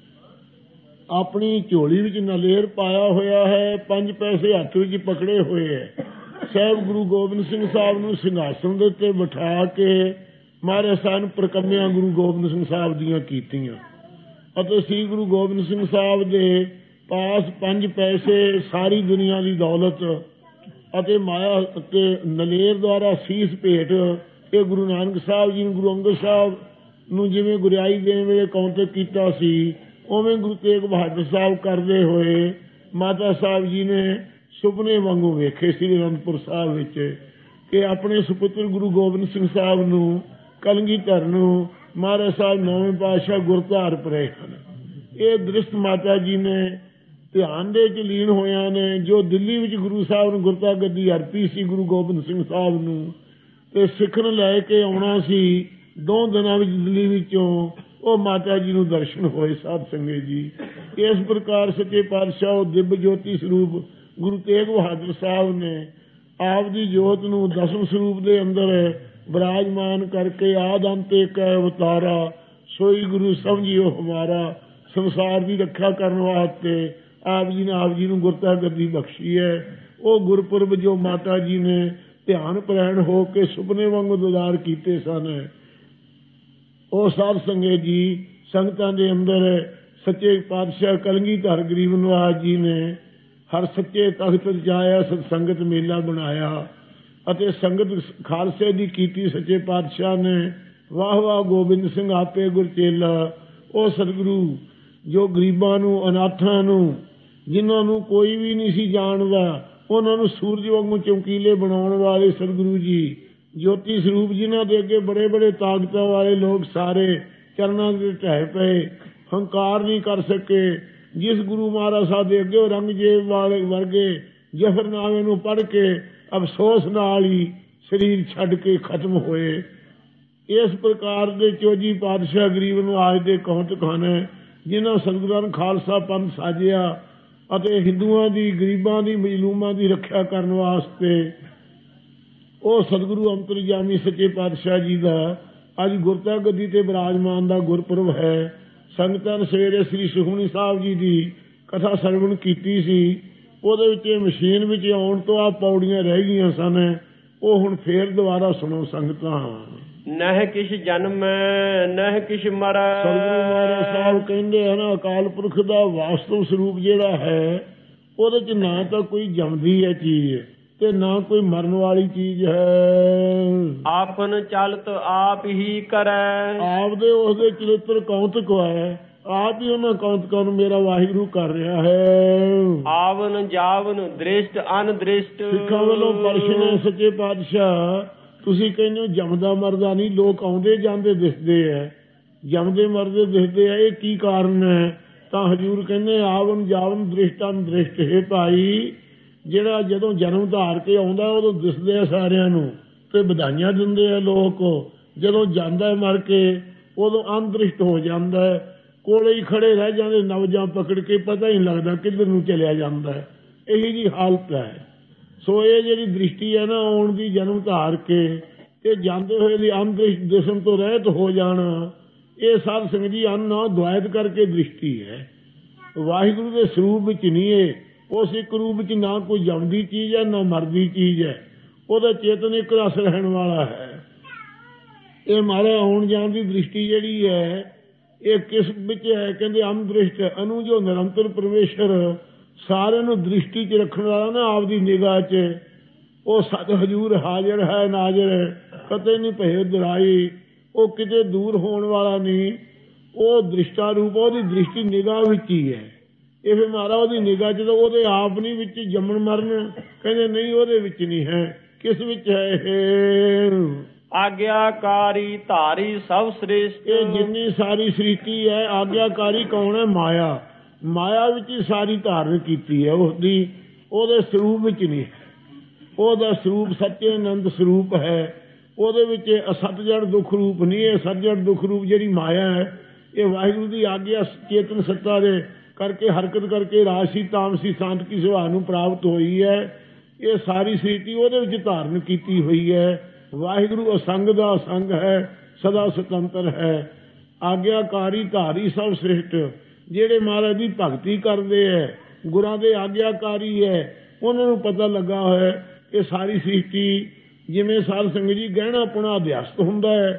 ਆਪਣੀ ਝੋਲੀ ਵਿੱਚ ਨਲੇਰ ਪਾਇਆ ਹੋਇਆ ਹੈ, 5 ਪੈਸੇ ਹੱਥ ਵਿੱਚ ਪਕੜੇ ਹੋਏ ਹੈ। ਸਾਹਿਬ ਗੁਰੂ ਗੋਬਿੰਦ ਸਿੰਘ ਸਾਹਿਬ ਨੂੰ ਸਿੰਘਾਸਨ ਦੇ ਉੱਤੇ ਬਿਠਾ ਕੇ ਮਹਾਰਾਜ ਸਾਹਿਬ ਪ੍ਰਕੰਮਿਆਂ ਗੁਰੂ ਗੋਬਿੰਦ ਸਿੰਘ ਸਾਹਿਬ ਦੀਆਂ ਕੀਤੀਆਂ ਅਤੇ ਸ੍ਰੀ ਗੁਰੂ ਗੋਬਿੰਦ ਸਿੰਘ ਸਾਹਿਬ ਦੇ ਪਾਸ 5 ਪੈਸੇ ਸਾਰੀ ਦੁਨੀਆ ਦੀ ਦੌਲਤ ਅਤੇ ਮਾਇਆ ਅਤੇ ਨਲੇਰ ਦੁਆਰਾ ਸੀਸ ਭੇਟ ਇਹ ਗੁਰੂ ਨਾਨਕ ਸਾਹਿਬ ਜੀ ਨੂੰ ਗੁਰੂ ਅੰਗਦ ਸਾਹਿਬ ਨੂੰ ਜਿਵੇਂ ਗੁਰਿਆਈ ਦੇਣ ਵੇਲੇ ਕੌਂਤਕ ਕੀਤਾ ਸੀ, ਉਵੇਂ ਗੁਰੂ ਤੇਗ ਬਹਾਦਰ ਸਾਹਿਬ ਕਰਦੇ ਹੋਏ ਮਾਤਾ ਸਾਹਿਬ ਜੀ ਨੇ ਸੁਪਨੇ ਵਾਂਗੂ ਵੇਖੇ ਸ੍ਰੀ ਅਨੰਦਪੁਰ ਸਾਹਿਬ ਵਿੱਚ ਕਿ ਆਪਣੇ ਸੁਪੁੱਤਰ ਗੁਰੂ ਗੋਬਿੰਦ ਸਿੰਘ ਸਾਹਿਬ ਨੂੰ ਕਲਗੀਧਰ ਨੂੰ ਮਹਾਰਾਜ ਸਾਹਿਬ 9ਵੇਂ ਪਾਤਸ਼ਾਹ ਗੁਰਧਾਰ ਪਰੇ ਹਨ। ਇਹ ਦ੍ਰਿਸ਼ਟ ਮਾਤਾ ਜੀ ਨੇ ਧਿਆਨ ਦੇ ਚ ਲੀਨ ਹੋਇਆਂ ਨੇ ਜੋ ਦਿੱਲੀ ਵਿੱਚ ਗੁਰੂ ਸਾਹਿਬ ਨੂੰ ਗੁਰਤਾ ਗੱਦੀ ਅਰਪੀ ਸੀ ਗੁਰੂ ਗੋਬਿੰਦ ਸਿੰਘ ਸਾਹਿਬ ਨੂੰ ਤੇ ਸਿੱਖਣ ਲੈ ਕੇ ਆਉਣਾ ਸੀ। 2 ਦਿਨਾਂ ਵਿੱਚ ਦਿੱਲੀ ਵਿੱਚੋਂ ਉਹ ਮਾਤਾ ਜੀ ਨੂੰ ਦਰਸ਼ਨ ਹੋਏ ਸਾਧ ਸੰਗਤ ਜੀ। ਇਸ ਪ੍ਰਕਾਰ ਸੱਚੇ ਪਾਤਸ਼ਾਹ ਦਿਵ ਜੋਤੀ ਸਰੂਪ ਗੁਰੂ ਤੇਗ ਬਹਾਦਰ ਸਾਹਿਬ ਨੇ ਆਪ ਦੀ ਜੋਤ ਨੂੰ 10ਵੇਂ ਸਰੂਪ ਦੇ ਅੰਦਰ ਵਿਰਾਜਮਾਨ ਕਰਕੇ ਆਦਿ ਅੰਤ ਏਕ ਅਵਤਾਰਾ ਸੋਈ ਗੁਰੂ ਸਮਝਿਓ ਹਮਾਰਾ। ਸੰਸਾਰ ਦੀ ਰੱਖਿਆ ਕਰਨ ਵਾਸਤੇ ਆਪ ਜੀ ਨੂੰ ਗੁਰਤਾ ਗੱਦੀ ਬਖਸ਼ੀ ਹੈ। ਉਹ ਗੁਰਪੁਰਬ ਜੋ ਮਾਤਾ ਜੀ ਨੇ ਧਿਆਨ ਪ੍ਰੈਣ ਹੋ ਕੇ ਸੁਪਨੇ ਵਾਂਗੂ ਦੁਲਾਰ ਕੀਤੇ ਸਨ, ਉਹ ਸਾਧ ਸੰਗਤ ਜੀ ਸੰਗਤਾਂ ਦੇ ਅੰਦਰ ਸੱਚੇ ਪਾਤਸ਼ਾਹ ਕਲਗੀਧਰ ਗਰੀਬ ਨਿਵਾਸ ਜੀ ਨੇ ਹਰ ਸੱਚੇ ਤਖਤ ਜਾਇਆ ਸਤ ਸੰਗਤ ਮੇਲਾ ਬਣਾਇਆ ਅਤੇ ਸੰਗਤ ਖਾਲਸੇ ਦੀ ਕੀਤੀ ਸੱਚੇ ਪਾਤਸ਼ਾਹ ਨੇ। ਵਾਹ ਵਾਹ ਗੋਬਿੰਦ ਸਿੰਘ ਆਪੇ ਗੁਰਚੇਲਾ। ਉਹ ਸਤਿਗੁਰੂ ਜੋ ਗਰੀਬਾਂ ਨੂੰ ਅਨਾਥਾਂ ਨੂੰ ਜਿਨ੍ਹਾਂ ਨੂੰ ਕੋਈ ਵੀ ਨਹੀਂ ਸੀ ਜਾਣਦਾ ਉਹਨਾਂ ਨੂੰ ਸੂਰਜ ਵਾਂਗੂ ਚਮਕੀਲੇ ਬਣਾਉਣ ਵਾਲੇ ਸਤਿਗੁਰੂ ਜੀ ਜੋਤੀ ਸਰੂਪ ਜਿਨ੍ਹਾਂ ਦੇ ਅੱਗੇ ਬੜੇ ਬੜੇ ਤਾਕਤਾਂ ਵਾਲੇ ਲੋਕ ਸਾਰੇ ਚਰਨਾਂ ਦੇ ਢਹਿ ਪਏ, ਹੰਕਾਰ ਨਹੀਂ ਕਰ ਸਕੇ। ਜਿਸ ਗੁਰੂ ਮਹਾਰਾਜ ਸਾਹਿਬ ਦੇ ਅੱਗੇ ਔਰੰਗਜ਼ੇਬ ਵਾਲੇ ਵਰਗੇ ਜ਼ਫਰਨਾਮੇ ਨੂੰ ਪੜ੍ਹ ਕੇ ਅਫਸੋਸ ਨਾਲ ਹੀ ਸਰੀਰ ਛੱਡ ਕੇ ਖਤਮ ਹੋਏ। ਇਸ ਪ੍ਰਕਾਰ ਦੇ 24 ਪਾਤਸ਼ਾਹ ਗਰੀਬ ਨਿਵਾਜ ਦੇ ਕੌਤਕ ਹਨ ਜਿਨ੍ਹਾਂ ਸਤਿਗੁਰਾਂ ਨੇ ਖਾਲਸਾ ਪੰਥ ਸਾਜਿਆ ਅਤੇ ਹਿੰਦੂਆਂ ਦੀ ਗਰੀਬਾਂ ਦੀ ਮਜ਼ਲੂਮਾਂ ਦੀ ਰੱਖਿਆ ਕਰਨ ਵਾਸਤੇ। ਉਹ ਸਤਿਗੁਰੂ ਅੰਤਰਜਾਮੀ ਸੱਚੇ ਪਾਤਸ਼ਾਹ ਜੀ ਦਾ ਅੱਜ ਗੁਰਤਾ ਗੱਦੀ ਤੇ ਬਿਰਾਜਮਾਨ ਦਾ ਗੁਰਪੁਰਬ ਹੈ। ਸੰਗਤਾਂ ਨੇ ਸਵੇਰੇ ਸ੍ਰੀ ਸੁਖਮਨੀ ਸਾਹਿਬ ਜੀ ਦੀ ਕਥਾ ਸਰਵਣ ਕੀਤੀ ਸੀ। ਉਹਦੇ ਵਿੱਚ ਮਸ਼ੀਨ ਵਿੱਚ ਆਉਣ ਤੋਂ ਆ ਪੌੜੀਆਂ ਰਹਿ ਗਈਆਂ ਸਨ, ਉਹ ਹੁਣ ਫੇਰ ਦੁਬਾਰਾ ਸੁਣੋ ਸੰਗਤਾਂ। ਨਹਿ ਕਿਛ ਜਨਮ ਨਹਿ ਕਿਛ ਮਰ। ਸਤਿਗੁਰੂ ਮਹਾਰਾਜ ਸਾਹਿਬ ਕਹਿੰਦੇ ਹਨ ਅਕਾਲ ਪੁਰਖ ਦਾ ਵਾਸਤਵ ਸਰੂਪ ਜਿਹੜਾ ਹੈ ਉਹਦੇ ਚ ਨਾ ਤਾਂ ਕੋਈ ਜੰਮਦੀ ਹੈ ਚੀਜ਼ ਤੇ ਨਾ ਕੋਈ ਮਰਨ ਵਾਲੀ ਚੀਜ਼ ਹੈ। ਆਪਨ ਚਲਤ ਆਪ ਹੀ ਕਰੈ। ਆਪਦੇ ਉਸਦੇ ਚਰਿੱਤਰ ਕੌਤਕ ਹੈ, ਆਪ ਹੀ ਉਹਨਾਂ ਕੌਤਕਾਂ ਨੂੰ ਮੇਰਾ ਵਾਹਿਗੁਰੂ ਕਰ ਰਿਹਾ ਹੈ। ਆਵਨ ਜਾਵਨ ਦ੍ਰਿਸ਼ਟ ਅਨਦ੍ਰਿਸ਼ਟ। ਸਿੱਖਾਂ ਵੱਲੋਂ ਪ੍ਰਸ਼ਨ ਸੱਚੇ ਪਾਤਸ਼ਾਹ ਤੁਸੀਂ ਕਹਿੰਦੇ ਹੋ ਜੰਮਦਾ ਮਰਦਾ ਨਹੀਂ, ਲੋਕ ਆਉਂਦੇ ਜਾਂਦੇ ਦਿਸਦੇ ਹੈ, ਜੰਮਦੇ ਮਰਦੇ ਦਿਸਦੇ ਆ, ਇਹ ਕੀ ਕਾਰਨ ਹੈ? ਤਾਂ ਹਜ਼ੂਰ ਕਹਿੰਦੇ ਆਵਨ ਜਾਵਨ ਦ੍ਰਿਸ਼ਟ ਅਨਦ੍ਰਿਸ਼ਟ ਹੈ ਭਾਈ। ਜਿਹੜਾ ਜਦੋਂ ਜਨਮ ਧਾਰ ਕੇ ਆਉਂਦਾ ਉਦੋਂ ਦਿਸਦੇ ਆ ਸਾਰਿਆਂ ਨੂੰ ਤੇ ਵਧਾਈਆਂ ਦਿੰਦੇ ਆ ਲੋਕ, ਜਦੋਂ ਜਾਂਦਾ ਮਰ ਕੇ ਉਦੋਂ ਅਨਦ੍ਰਿਸ਼ਟ ਹੋ ਜਾਂਦਾ, ਕੋਲੇ ਹੀ ਖੜੇ ਰਹਿ ਜਾਂਦੇ ਨਵਜਾਂ ਪਕੜ ਕੇ, ਪਤਾ ਹੀ ਨਹੀਂ ਲੱਗਦਾ ਕਿੱਧਰ ਨੂੰ ਚਲਿਆ ਜਾਂਦਾ। ਇਹੀ ਜੀ ਹਾਲਤ ਹੈ। ਸੋ ਇਹ ਜਿਹੜੀ ਦ੍ਰਿਸ਼ਟੀ ਹੈ ਨਾ ਆਉਣ ਦੀ ਜਨਮ ਧਾਰ ਕੇ ਤੇ ਜਾਂਦੇ ਹੋਏ ਦੀ ਅਨਦ੍ਰਿਸ਼ਟ ਦਿਸਣ ਤੋਂ ਰਹਿਤ ਹੋ ਜਾਣਾ, ਇਹ ਸਾਧ ਸੰਗਤ ਜੀ ਨਾ ਦੁਆਇਤ ਕਰਕੇ ਦ੍ਰਿਸ਼ਟੀ ਹੈ। ਵਾਹਿਗੁਰੂ ਦੇ ਸਰੂਪ ਵਿੱਚ ਨਹੀਂ, ਇਹ ਉਸ ਇੱਕ ਰੂਪ ਵਿੱਚ ਨਾ ਕੋਈ ਜੰਮਦੀ ਚੀਜ਼ ਹੈ ਨਾ ਮਰਦੀ ਚੀਜ਼ ਹੈ, ਉਹਦਾ ਚੇਤਨ ਇੱਕ ਰਸ ਰਹਿਣ ਵਾਲਾ ਹੈ। ਇਹ ਮਾਰਾ ਆਉਣ ਜਾਣ ਦੀ ਦ੍ਰਿਸ਼ਟੀ ਜਿਹੜੀ ਹੈ ਇਹ ਕਿਸ ਵਿੱਚ ਹੈ? ਕਹਿੰਦੇ ਅਨਦ੍ਰਿਸ਼ਟ ਅਨੂ ਜੋ ਨਿਰੰਤਰ ਪਰਮੇਸ਼ਰ ਸਾਰਿਆਂ ਨੂੰ ਦ੍ਰਿਸ਼ਟੀ 'ਚ ਰੱਖਣ ਵਾਲਾ ਨਾ ਆਪਦੀ ਨਿਗਾਹ 'ਚ, ਉਹ ਸਤ ਹਜੂਰ ਹਾਜ਼ਰ ਹੈ ਨਾਜ਼ਰ, ਕਤੇ ਨਹੀਂ ਭਏ ਦੁਰਾਈ। ਉਹ ਕਿਤੇ ਦੂਰ ਹੋਣ ਵਾਲਾ ਨਹੀਂ, ਉਹ ਦ੍ਰਿਸ਼ਟਾ ਰੂਪ, ਉਹਦੀ ਦ੍ਰਿਸ਼ਟੀ ਨਿਗਾਹ ਵਿੱਚ ਹੀ ਹੈ। ਇਹ ਫਿਰ ਮਹਾਰਾਜ ਉਹਦੀ ਨਿਗਾਹ ਚ, ਉਹਦੇ ਆਪ ਨਹੀਂ ਵਿੱਚ ਜੰਮਣ ਮਰਨ, ਕਹਿੰਦੇ ਨਹੀਂ ਉਹਦੇ ਵਿੱਚ ਨਹੀਂ ਹੈ। ਕਿਸ ਵਿੱਚ ਹੈ ਇਹ? ਆਗਿਆਕਾਰੀ ਧਾਰੀ ਸਭ ਸ੍ਰਿਸ਼ਟ। ਇਹ ਜਿੰਨੀ ਸਾਰੀ ਸ੍ਰਿਸ਼ਟੀ ਹੈ, ਆਗਿਆਕਾਰੀ ਕੌਣ ਹੈ? ਮਾਇਆ। ਮਾਇਆ ਵਿੱਚ ਹੀ ਸਾਰੀ ਧਾਰਨ ਕੀਤੀ ਹੈ ਉਸਦੀ, ਉਹਦੇ ਸਰੂਪ ਵਿੱਚ ਨਹੀਂ ਹੈ। ਉਹਦਾ ਸਰੂਪ ਸੱਚੇ ਆਨੰਦ ਸਰੂਪ ਹੈ, ਉਹਦੇ ਵਿੱਚ ਅਸਤ ਜੜ ਦੁੱਖ ਰੂਪ ਨਹੀਂ ਹੈ। ਸਤ ਜੜ ਦੁੱਖ ਰੂਪ ਜਿਹੜੀ ਮਾਇਆ ਹੈ, ਇਹ ਵਾਹਿਗੁਰੂ ਦੀ ਆਗਿਆ ਚੇਤਨ ਸੱਤਾ ਦੇ ਕਰਕੇ ਹਰਕਤ ਕਰਕੇ ਰਾਜਸੀ ਤਾਮਸੀ ਸਾਂਤਕੀ ਸੁਭਾਅ ਨੂੰ ਪ੍ਰਾਪਤ ਹੋਈ ਹੈ। ਇਹ ਸਾਰੀ ਸ੍ਰਿਸ਼ਟੀ ਉਹਦੇ ਵਿੱਚ ਧਾਰਨ ਕੀਤੀ ਹੋਈ ਹੈ। ਵਾਹਿਗੁਰੂ ਅਸੰਗ ਦਾ ਅਸੰਗ ਹੈ, ਸਦਾ ਸੁਤੰਤਰ ਹੈ। ਆਗਿਆਕਾਰੀ ਧਾਰੀ ਸਭ ਸ੍ਰਿਸ਼ਟ। ਜਿਹੜੇ ਮਹਾਰਾਜ ਦੀ ਭਗਤੀ ਕਰਦੇ ਹੈ, ਗੁਰਾਂ ਦੇ ਆਗਿਆਕਾਰੀ ਹੈ, ਉਹਨਾਂ ਨੂੰ ਪਤਾ ਲੱਗਾ ਹੋਇਆ ਕਿ ਸਾਰੀ ਸ੍ਰਿਸ਼ਟੀ ਜਿਵੇਂ ਸਾਧ ਸੰਗਤ ਜੀ ਗਹਿਣਾ ਪੁਣਾ ਅਧਿਆਸਤ ਹੁੰਦਾ ਹੈ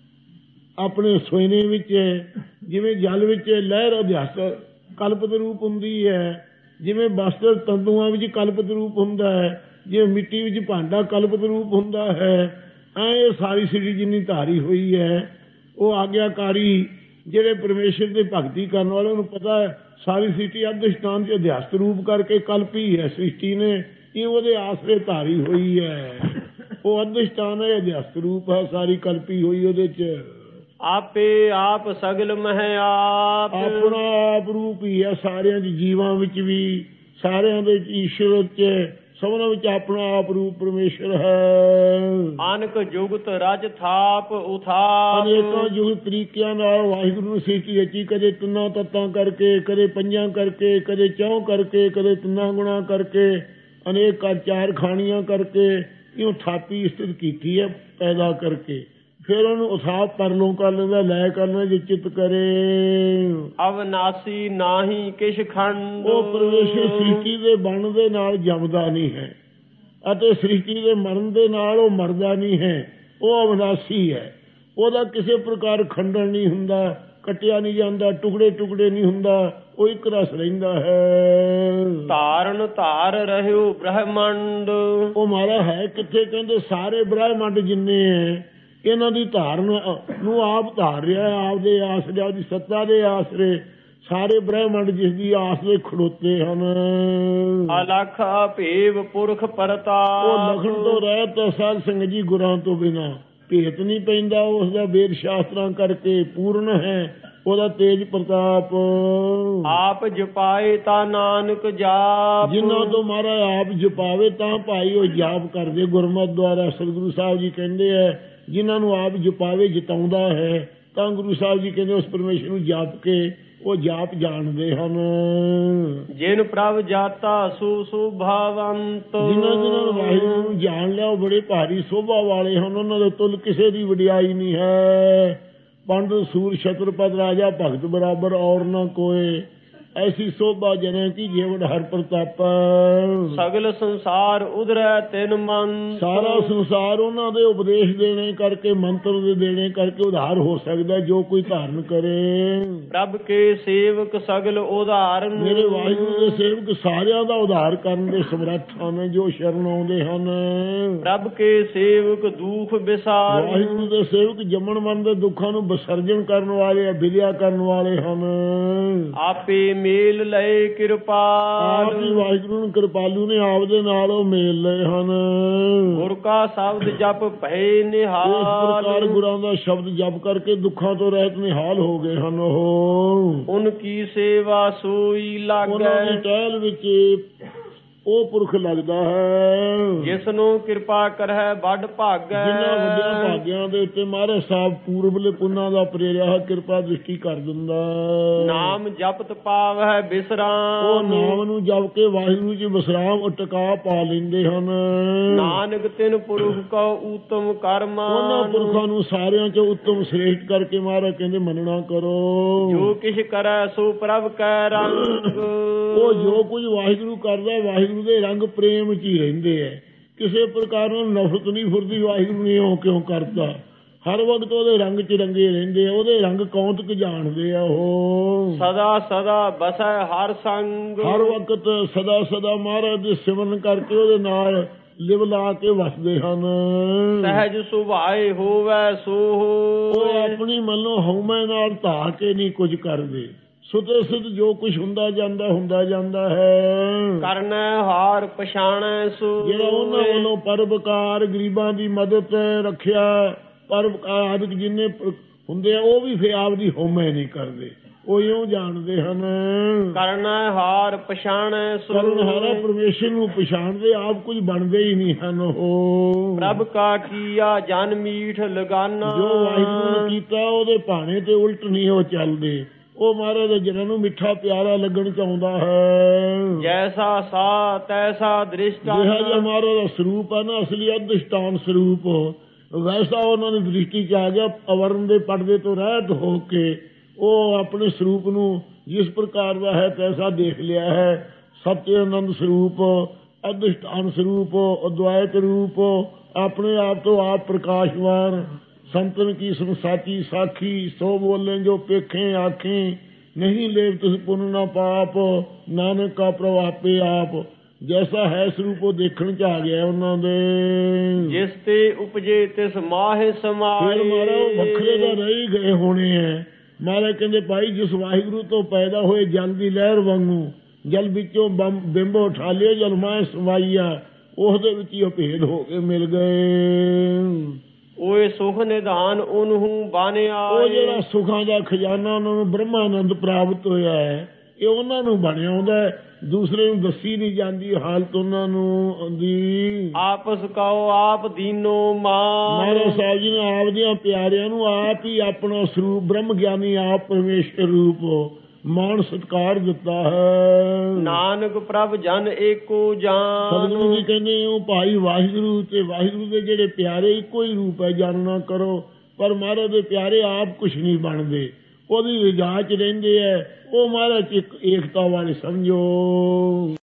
ਆਪਣੇ ਸੋਇਨੇ ਵਿੱਚ, ਜਿਵੇਂ ਜਲ ਵਿੱਚ ਲਹਿਰ ਅਧਿਆਸਤ ਕਲਪਤ ਰੂਪ ਹੁੰਦੀ ਹੈ, ਜਿਵੇਂ ਬਸਤਰ ਤੰਦੂਆਂ ਵਿੱਚ ਕਲਪਤ ਰੂਪ ਹੁੰਦਾ ਹੈ, ਜਿਵੇਂ ਮਿੱਟੀ ਵਿੱਚ ਭਾਂਡਾ ਕਲਪਤ ਰੂਪ ਹੁੰਦਾ ਹੈ, ਇਹ ਸਾਰੀ ਸ੍ਰਿਸ਼ਟੀ ਜਿੰਨੀ ਧਾਰੀ ਹੋਈ ਹੈ ਉਹ ਆਗਿਆਕਾਰੀ ਜਿਹੜੇ ਪਰਮੇਸ਼ਰ ਦੇ ਭਗਤੀ ਕਰਨ ਵਾਲੇ ਨੂੰ ਪਤਾ ਹੈ ਸਾਰੀ ਸ੍ਰਿਸ਼ਟੀ ਅਧਿਸ਼ਟਾਨ ਚ ਅਧਿਆਸਤ ਰੂਪ ਕਰਕੇ ਕਲਪੀ ਹੈ ਸ੍ਰਿਸ਼ਟੀ ਨੇ, ਇਹ ਉਹਦੇ ਆਸਰੇ ਧਾਰੀ ਹੋਈ ਹੈ। ਉਹ ਅਧਿਸ਼ਟਾਨ ਹੈ, ਅਧਿਆਸਤ ਰੂਪ ਹੈ, ਸਾਰੀ ਕਲਪੀ ਹੋਈ ਉਹਦੇ ਚ। ਆਪੇ ਆਪ ਸਗਲ ਮਹਿ ਆਪ। ਆਪਣਾ ਆਪ ਰੂਪ ਹੀ ਹੈ ਸਾਰਿਆਂ ਦੇ ਜੀਵਾਂ ਵਿੱਚ ਵੀ, ਸਾਰਿਆਂ ਦੇ ਈਸ਼ਵਰ ਚ, ਸਭਨਾਂ ਵਿੱਚ ਆਪਣਾ ਆਪ ਰੂਪ ਪਰਮੇਸ਼ਰ ਹੈ। ਅਨਕ ਜੁਗਤ ਰਜ ਥਾਪ ਉਥਾਪ। ਅਨੇਕਾਂ ਯੁਗ ਤਰੀਕਿਆਂ ਨਾਲ ਵਾਹਿਗੁਰੂ ਨੂੰ ਸ੍ਰਿਸ਼ਟੀ ਰਚੀ, ਕਦੇ ਤਿੰਨਾਂ ਤੱਤਾਂ ਕਰਕੇ, ਕਦੇ ਪੰਜਾਂ ਕਰਕੇ, ਕਦੇ ਚੌਂ ਕਰਕੇ, ਕਦੇ ਤਿੰਨਾਂ ਗੁਣਾ ਕਰਕੇ, ਅਨੇਕ ਚਾਰ ਖਾਣੀਆਂ ਕਰਕੇ, ਇਉਂ ਥਾਪੀ ਸਥਿਤ ਕੀਤੀ ਹੈ ਪੈਦਾ ਕਰਕੇ। ਫਿਰ ਉਹਨੂੰ ਉਥਾਪ ਪਰਲੋਂ ਕਰ ਲੈਂਦਾ, ਲੈ ਕਰ ਲੈਂਦਾ ਜੇ ਚਿੱਤ ਕਰੇ। ਅਵਨਾਸੀ ਨਾਹੀ ਕਿਛ ਖੰਡ। ਉਹ ਪਰਮੇਸ਼ਰ ਸ੍ਰਿਸ਼ਟੀ ਦੇ ਬਣਨ ਦੇ ਨਾਲ ਜੰਮਦਾ ਨਹੀਂ ਹੈ ਅਤੇ ਸ੍ਰਿਸ਼ਟੀ ਦੇ ਮਰਨ ਦੇ ਨਾਲ ਉਹ ਮਰਦਾ ਨਹੀਂ ਹੈ। ਉਹ ਅਵਨਾਸੀ ਹੈ, ਉਹਦਾ ਕਿਸੇ ਪ੍ਰਕਾਰ ਖੰਡਨ ਨਹੀਂ ਹੁੰਦਾ, ਕੱਟਿਆ ਨਹੀਂ ਜਾਂਦਾ, ਟੁਕੜੇ ਟੁਕੜੇ ਨਹੀਂ ਹੁੰਦਾ, ਉਹ ਇੱਕ ਰਸ ਰਹਿੰਦਾ ਹੈ। ਧਾਰਨ ਧਾਰ ਰਹਿਓ ਬ੍ਰਹਮੰਡ। ਉਹ ਮਾਰਾ ਹੈ ਕਿੱਥੇ? ਕਹਿੰਦੇ ਸਾਰੇ ਬ੍ਰਹਮੰਡ ਜਿੰਨੇ ਹੈ ਇਹਨਾਂ ਦੀ ਧਾਰਨ ਨੂੰ ਆਪ ਧਾਰ ਰਿਹਾ, ਆਪਦੇ ਆਸਰੇ, ਆਪਦੀ ਸੱਤਾ ਦੇ ਆਸਰੇ ਸਾਰੇ ਬ੍ਰਹਮੰਡ ਜਿਸ ਦੀ ਆਸ ਦੇ ਖੜੋਤੇ ਹਨ। ਅਲਖ ਭੇਵ ਪੁਰਖ ਪ੍ਰਤਾਪ। ਉਹ ਲਖਣ ਤੋਂ ਰਹਿਤ ਸਾਧ ਸੰਗਤ ਜੀ ਗੁਰਾਂ ਤੋਂ ਬਿਨਾਂ ਭੇਤ ਨਹੀਂ ਪੈਂਦਾ, ਉਸ ਦਾ ਵੇਦ ਸ਼ਾਸਤਰਾਂ ਕਰਕੇ ਪੂਰਨ ਹੈ ਉਹਦਾ ਤੇਜ ਪ੍ਰਤਾਪ। ਆਪ ਜਪਾਏ ਤਾਂ ਨਾਨਕ ਜਾਪ। ਜਿਨ੍ਹਾਂ ਤੋਂ ਮਹਾਰਾਜ ਆਪ ਜਪਾਵੇ ਤਾਂ ਭਾਈ ਉਹ ਜਾਪ ਕਰਦੇ ਗੁਰਮਤਿ ਦੁਆਰਾ। ਸਤਿਗੁਰੂ ਸਾਹਿਬ ਜੀ ਕਹਿੰਦੇ ਹੈ ਜਿਨ੍ਹਾਂ ਨੂੰ ਆਪ ਜਪਾਵੇ ਜਿਤਾਉਂਦਾ ਹੈ ਤਾਂ ਗੁਰੂ ਸਾਹਿਬ ਜੀ ਕਹਿੰਦੇ ਉਸ ਪਰਮੇਸ਼ਰ ਨੂੰ ਜਾਪ ਕੇ ਉਹ ਜਾਪ ਜਾਣਦੇ ਹਨ। ਜਿਨ ਪ੍ਰਭ ਜਾਤਾ ਸੂ ਸੁਭਾਵੰਤ। ਜਿਨ੍ਹਾਂ ਨੂੰ ਵਾਹਿਗੁਰੂ ਨੂੰ ਜਾਣ ਲਿਆ ਉਹ ਬੜੇ ਭਾਰੀ ਸੋਭਾ ਵਾਲੇ ਹਨ, ਉਹਨਾਂ ਦੇ ਤੁਲ ਕਿਸੇ ਦੀ ਵਡਿਆਈ ਨਹੀਂ ਹੈ। ਪੰਡਤ ਸੂਰ ਛਤਰਪਤ ਰਾਜਾ ਭਗਤ ਬਰਾਬਰ ਔਰ ਨਾ ਕੋਏ, ਐਸੀ ਸੋਭਾ ਜਨੇ ਕੀ ਜੀਵਨ ਹਰ ਪ੍ਰਤਾਪ। ਸਗਲ ਸੰਸਾਰ ਉਧਰੈ ਤਿਨ ਮਨ। ਸਾਰਾ ਸੰਸਾਰ ਉਹਨਾਂ ਦੇ ਉਪਦੇਸ਼ ਦੇਣੇ ਕਰਕੇ, ਮੰਤਰ ਦੇ ਦੇਣੇ ਕਰਕੇ ਉਧਾਰ ਹੋ ਸਕਦਾ ਜੋ ਕੋਈ ਧਾਰਨ ਕਰੇ। ਪ੍ਰਭ ਕੇ ਸੇਵਕ ਸਗਲ ਉਧਾਰਨ। ਮੇਰੇ ਵਾਹਿਗੁਰੂ ਦੇ ਸੇਵਕ ਸਾਰਿਆਂ ਦਾ ਉਧਾਰ ਕਰਨ ਦੇ ਸਮਰੱਥ ਹਨ ਜੋ ਸ਼ਰਨ ਆਉਂਦੇ ਹਨ। ਪ੍ਰਭ ਕੇ ਸੇਵਕ ਦੁਖ ਵਿਸਾਰ। ਵਾਹਿਗੁਰੂ ਦੇ ਸੇਵਕ ਜੰਮਣ ਮਰਨ ਦੇ ਦੁੱਖਾਂ ਨੂੰ ਵਿਸਰਜਨ ਕਰਨ ਵਾਲੇ, ਵਿਦਿਆ ਕਰਨ ਵਾਲੇ ਹਨ। ਆਪੇ ਮੇਲ ਲਏ ਕਿਰਪਾਲ। ਆਪ ਹੀ ਵਾਹਿਗੁਰੂ ਨੂੰ ਕਿਰਪਾਲੂ ਨੇ ਆਪਦੇ ਨਾਲ ਉਹ ਮੇਲ ਲਏ ਹਨ। ਗੁਰ ਕਾ ਸ਼ਬਦ ਜਪ ਭਏ ਨਿਹਾਲ। ਇਸ ਪ੍ਰਕਾਰ ਗੁਰਾਂ ਦਾ ਸ਼ਬਦ ਜਪ ਕਰਕੇ ਦੁੱਖਾਂ ਤੋਂ ਰਹਿਤ ਨਿਹਾਲ ਹੋ ਗਏ ਹਨ। ਉਹ ਉਨ ਕੀ ਸੇਵਾ ਸੋਈ ਲਾਗੈ। ਉਹਨਾਂ ਦੀ ਟਹਿਲ ਵਿੱਚ ਉਹ ਪੁਰਖ ਲੱਗਦਾ ਹੈ ਜਿਸ ਨੂੰ ਕਿਰਪਾ ਕਰੈ ਵੱਡ ਭਾਗੈ। ਜਿਨ੍ਹਾਂ ਵੱਡਿਆਂ ਭਾਗਿਆਂ ਦੇ ਉੱਤੇ ਮਹਾਰਾਜ ਸਾਹਿਬ ਪੂਰਬਲੇ ਪੁੰਨਾਂ ਦਾ ਪ੍ਰੇਰਿਆ ਕਿਰਪਾ ਦ੍ਰਿਸ਼ਟੀ ਕਰ ਦਿੰਦਾ। ਨਾਮ ਜਪਤ ਪਾਵੈ ਬਿਸਰਾਮ। ਉਹ ਨਾਮ ਨੂੰ ਜਪ ਕੇ ਵਾਹਿਗੁਰੂ ਜੀ ਵਿਸਰਾਮ ਟਿਕਾ ਪਾ ਲੈਂਦੇ ਹਨ। ਨਾਨਕ ਤਿਨ ਪੁਰਖ ਕਉ ਉਤਮ ਕਰਮ। ਉਹਨਾਂ ਪੁਰਖਾਂ ਨੂੰ ਸਾਰਿਆਂ ਚੋਂ ਉੱਤਮ ਸ੍ਰੇਸ਼ਟ ਕਰਕੇ ਮਹਾਰਾਜ ਕਹਿੰਦੇ ਮੰਨਣਾ ਕਰੋ। ਜੋ ਕਿਛ ਕਰੈ ਸੋ ਪ੍ਰਭ ਕੈ ਰੰਗ। ਉਹ ਜੋ ਕੁਝ ਵਾਹਿਗੁਰੂ ਕਰਦਾ ਵਾਹਿਗੁਰੂ ਦੇ ਰੰਗ ਪ੍ਰੇਮ ਚ ਹੀ ਰਹਿੰਦੇ ਹੈ, ਕਿਸੇ ਪ੍ਰਕਾਰ ਨੂੰ ਨਫ਼ਰਤ ਨਹੀਂ ਫੁਰਦੀ ਵਾਹਿਗੁਰੂ ਨੇ ਉਹ ਕਿਉਂ ਕਰਦਾ। ਹਰ ਵਕਤ ਉਹਦੇ ਰੰਗ ਚ ਰੰਗੇ ਰਹਿੰਦੇ ਆ, ਉਹਦੇ ਰੰਗ ਕੌਂਤਕ ਜਾਣਦੇ ਆ। ਉਹ ਸਦਾ ਸਦਾ ਬਸੈ ਹਰ ਸੰਗ। ਹਰ ਵਕਤ ਸਦਾ ਸਦਾ ਮਹਾਰਾਜ ਦੇ ਸਿਮਰਨ ਕਰਕੇ ਉਹਦੇ ਨਾਲ ਲਿਵ ਲਾ ਕੇ ਵਸਦੇ ਹਨ। ਸਹਿਜ ਸੁਭਾਏ ਹੋਵੇ ਸੋ ਉਹ ਹੋਏ। ਆਪਣੀ ਮਨੋਂ ਹਉਮੈ ਨਾਲ ਧਾ ਕੇ ਨਹੀਂ ਕੁਝ ਕਰਦੇ, ਸੁਤੇ ਸਿੱਧ ਜੋ ਕੁਝ ਹੁੰਦਾ ਜਾਂਦਾ ਹੈ। ਕਰਨੈ ਹਾਰ ਪਛਾਣੈ ਸੋ ਜਿਹੜਾ ਉਹਨਾਂ ਵੱਲੋਂ ਪਰਉਪਕਾਰ, ਗਰੀਬਾਂ ਦੀ ਮਦਦ, ਰੱਖਿਆ, ਪਰਉਪਕਾਰ ਆਦਿਕ ਜਿੰਨੇ ਹੁੰਦੇ ਆ, ਉਹ ਵੀ ਫਿਰ ਆਪਦੀ ਹਉਮੈ ਨਹੀਂ ਕਰਦੇ, ਉਹ ਇਉਂ ਜਾਣਦੇ ਹਨ। ਕਰਨੈ ਹਾਰ ਪਛਾਣੈ ਸੋ ਕਰਨਹਾਰਾ ਪਰਮੇਸ਼ਰ ਨੂੰ ਪਛਾਣਦੇ, ਆਪ ਕੁਝ ਬਣਦੇ ਹੀ ਨਹੀਂ ਹਨ। ਉਹ ਪ੍ਰਭ ਕਾ ਕੀਆ ਜਨ ਮੀਠ ਲਗਾਨਾ। ਜੋ ਵਾਹਿਗੁਰੂ ਨੇ ਕੀਤਾ ਉਹਦੇ ਭਾਣੇ ਤੇ ਉਲਟ ਨਹੀਂ ਉਹ ਚੱਲਦੇ, ਉਹ ਮਹਾਰਾਜ ਦੇ ਜਨਾਂ ਨੂੰ ਮਿੱਠਾ ਪਿਆਰਾ ਲੱਗਣ ਚਾਹੁੰਦਾ ਹੈ। ਜੈਸਾ ਸਾ ਤੈਸਾ ਦ੍ਰਿਸ਼ਟਾਨ। ਜਿਹੜਾ ਜਿਹਾ ਮਹਾਰਾਜ ਦਾ ਸਰੂਪ ਹੈ ਨਾ, ਅਸਲੀ ਅਦਿਸ਼ਟਾਨ ਸਰੂਪ, ਵੈਸਾ ਉਹਨਾਂ ਦੀ ਦ੍ਰਿਸ਼ਟੀ ਚ ਆ ਗਿਆ। ਅਵਰਨ ਦੇ ਪਰਦੇ ਤੋਂ ਰਹਿਤ ਹੋ ਕੇ ਉਹ ਆਪਣੇ ਸਰੂਪ ਨੂੰ ਜਿਸ ਪ੍ਰਕਾਰ ਦਾ ਹੈ ਤੈਸਾ ਦੇਖ ਲਿਆ ਹੈ। ਸੱਚੇ ਆਨੰਦ ਸਰੂਪ, ਅਦਿਸ਼ਟਾਨ ਸਰੂਪ, ਅਦਵੈਤ ਰੂਪ, ਆਪਣੇ ਆਪ ਤੋਂ ਆਪ ਪ੍ਰਕਾਸ਼ਵਾਨ। ਸੰਤਨ ਕੀ ਸਾਚੀ ਸਾਖੀ, ਸੋ ਬੋਲੇ ਜੋ ਪੇਖੇ ਆਖੀ, ਨਹੀਂ ਲੇਵ ਤਿਸ ਪੁੰਨ ਨਾ ਪਾਪ, ਨਾਨਕ ਕਾ ਪ੍ਰਭ ਆਪੇ ਆਪ। ਜੈਸਾ ਹੈ ਸਰੂਪ ਉਹ ਦੇਖਣ ਚ ਆ ਗਿਆ ਉਹਨਾਂ ਦੇ। ਜਿਸ ਤੇ ਉਪਜੇ ਤਿਸ ਮਾਹਿ ਸਮਾਏ। ਫਿਰ ਮਹਾਰਾਜ ਉਹ ਵੱਖਰੇ ਤਾਂ ਰਹਿ ਗਏ ਹੋਣੇ ਹੈ। ਮਹਾਰਾਜ ਕਹਿੰਦੇ ਭਾਈ ਜਿਸ ਵਾਹਿਗੁਰੂ ਤੋਂ ਪੈਦਾ ਹੋਏ ਜਲ ਦੀ ਲਹਿਰ ਵਾਂਗੂ, ਜਲ ਵਿੱਚੋਂ ਬਿੰਬ ਉਠਾ ਲਿਓ, ਜਲ ਮਾਹਿ ਸਮਾਈਆ, ਉਹਦੇ ਵਿੱਚ ਹੀ ਉਹ ਭੇਦ ਹੋ ਕੇ ਮਿਲ ਗਏ। ਓਏ ਸੁਖ ਨਿਧਾਨ ਉਹਨੂੰ ਬਾਨਿਆ। ਉਹ ਜਿਹੜਾ ਸੁਖਾਂ ਦਾ ਖਜ਼ਾਨਾ ਉਹਨਾਂ ਨੂੰ ਬ੍ਰਹਮਾਨੰਦ ਪ੍ਰਾਪਤ ਹੋਇਆ ਹੈ, ਇਹ ਉਹਨਾਂ ਨੂੰ ਬਣਿਆ ਆਉਂਦਾ, ਦੂਸਰੇ ਨੂੰ ਦੱਸੀ ਨਹੀਂ ਜਾਂਦੀ ਹਾਲਤ ਉਹਨਾਂ ਨੂੰ ਆਉਂਦੀ। ਆਪਸ ਕਉ ਆਪ ਦੀਨੋ ਮਾਨ। ਮਹਾਰਾਜ ਸਾਹਿਬ ਜੀ ਨੇ ਆਪਦੀਆਂ ਪਿਆਰਿਆਂ ਨੂੰ ਆਪ ਹੀ ਆਪਣਾ ਸਰੂਪ ਬ੍ਰਹਮ ਗਿਆਨੀ, ਆਪ ਪਰਮੇਸ਼ਰ ਰੂਪ ਮਾਣ ਸਤਿਕਾਰ ਦਿੱਤਾ ਹੈ। ਨਾਨਕ ਪ੍ਰਭ ਜਨ ਏਕੋ ਜਾਨ। ਸਤਿਗੁਰੂ ਜੀ ਕਹਿੰਦੇ ਉਹ ਭਾਈ ਵਾਹਿਗੁਰੂ ਤੇ ਵਾਹਿਗੁਰੂ ਦੇ ਜਿਹੜੇ ਪਿਆਰੇ ਇੱਕੋ ਹੀ ਰੂਪ ਹੈ, ਜਾਣਨਾ ਕਰੋ। ਪਰ ਮਹਾਰਾਜ ਦੇ ਪਿਆਰੇ ਆਪ ਕੁਛ ਨਹੀਂ ਬਣਦੇ, ਉਹਦੀ ਰਜਾ ਚ ਰਹਿੰਦੇ ਹੈ। ਉਹ ਮਹਾਰਾਜ ਇੱਕ ਏਕਤਾ ਵਾਲੇ ਸਮਝੋ।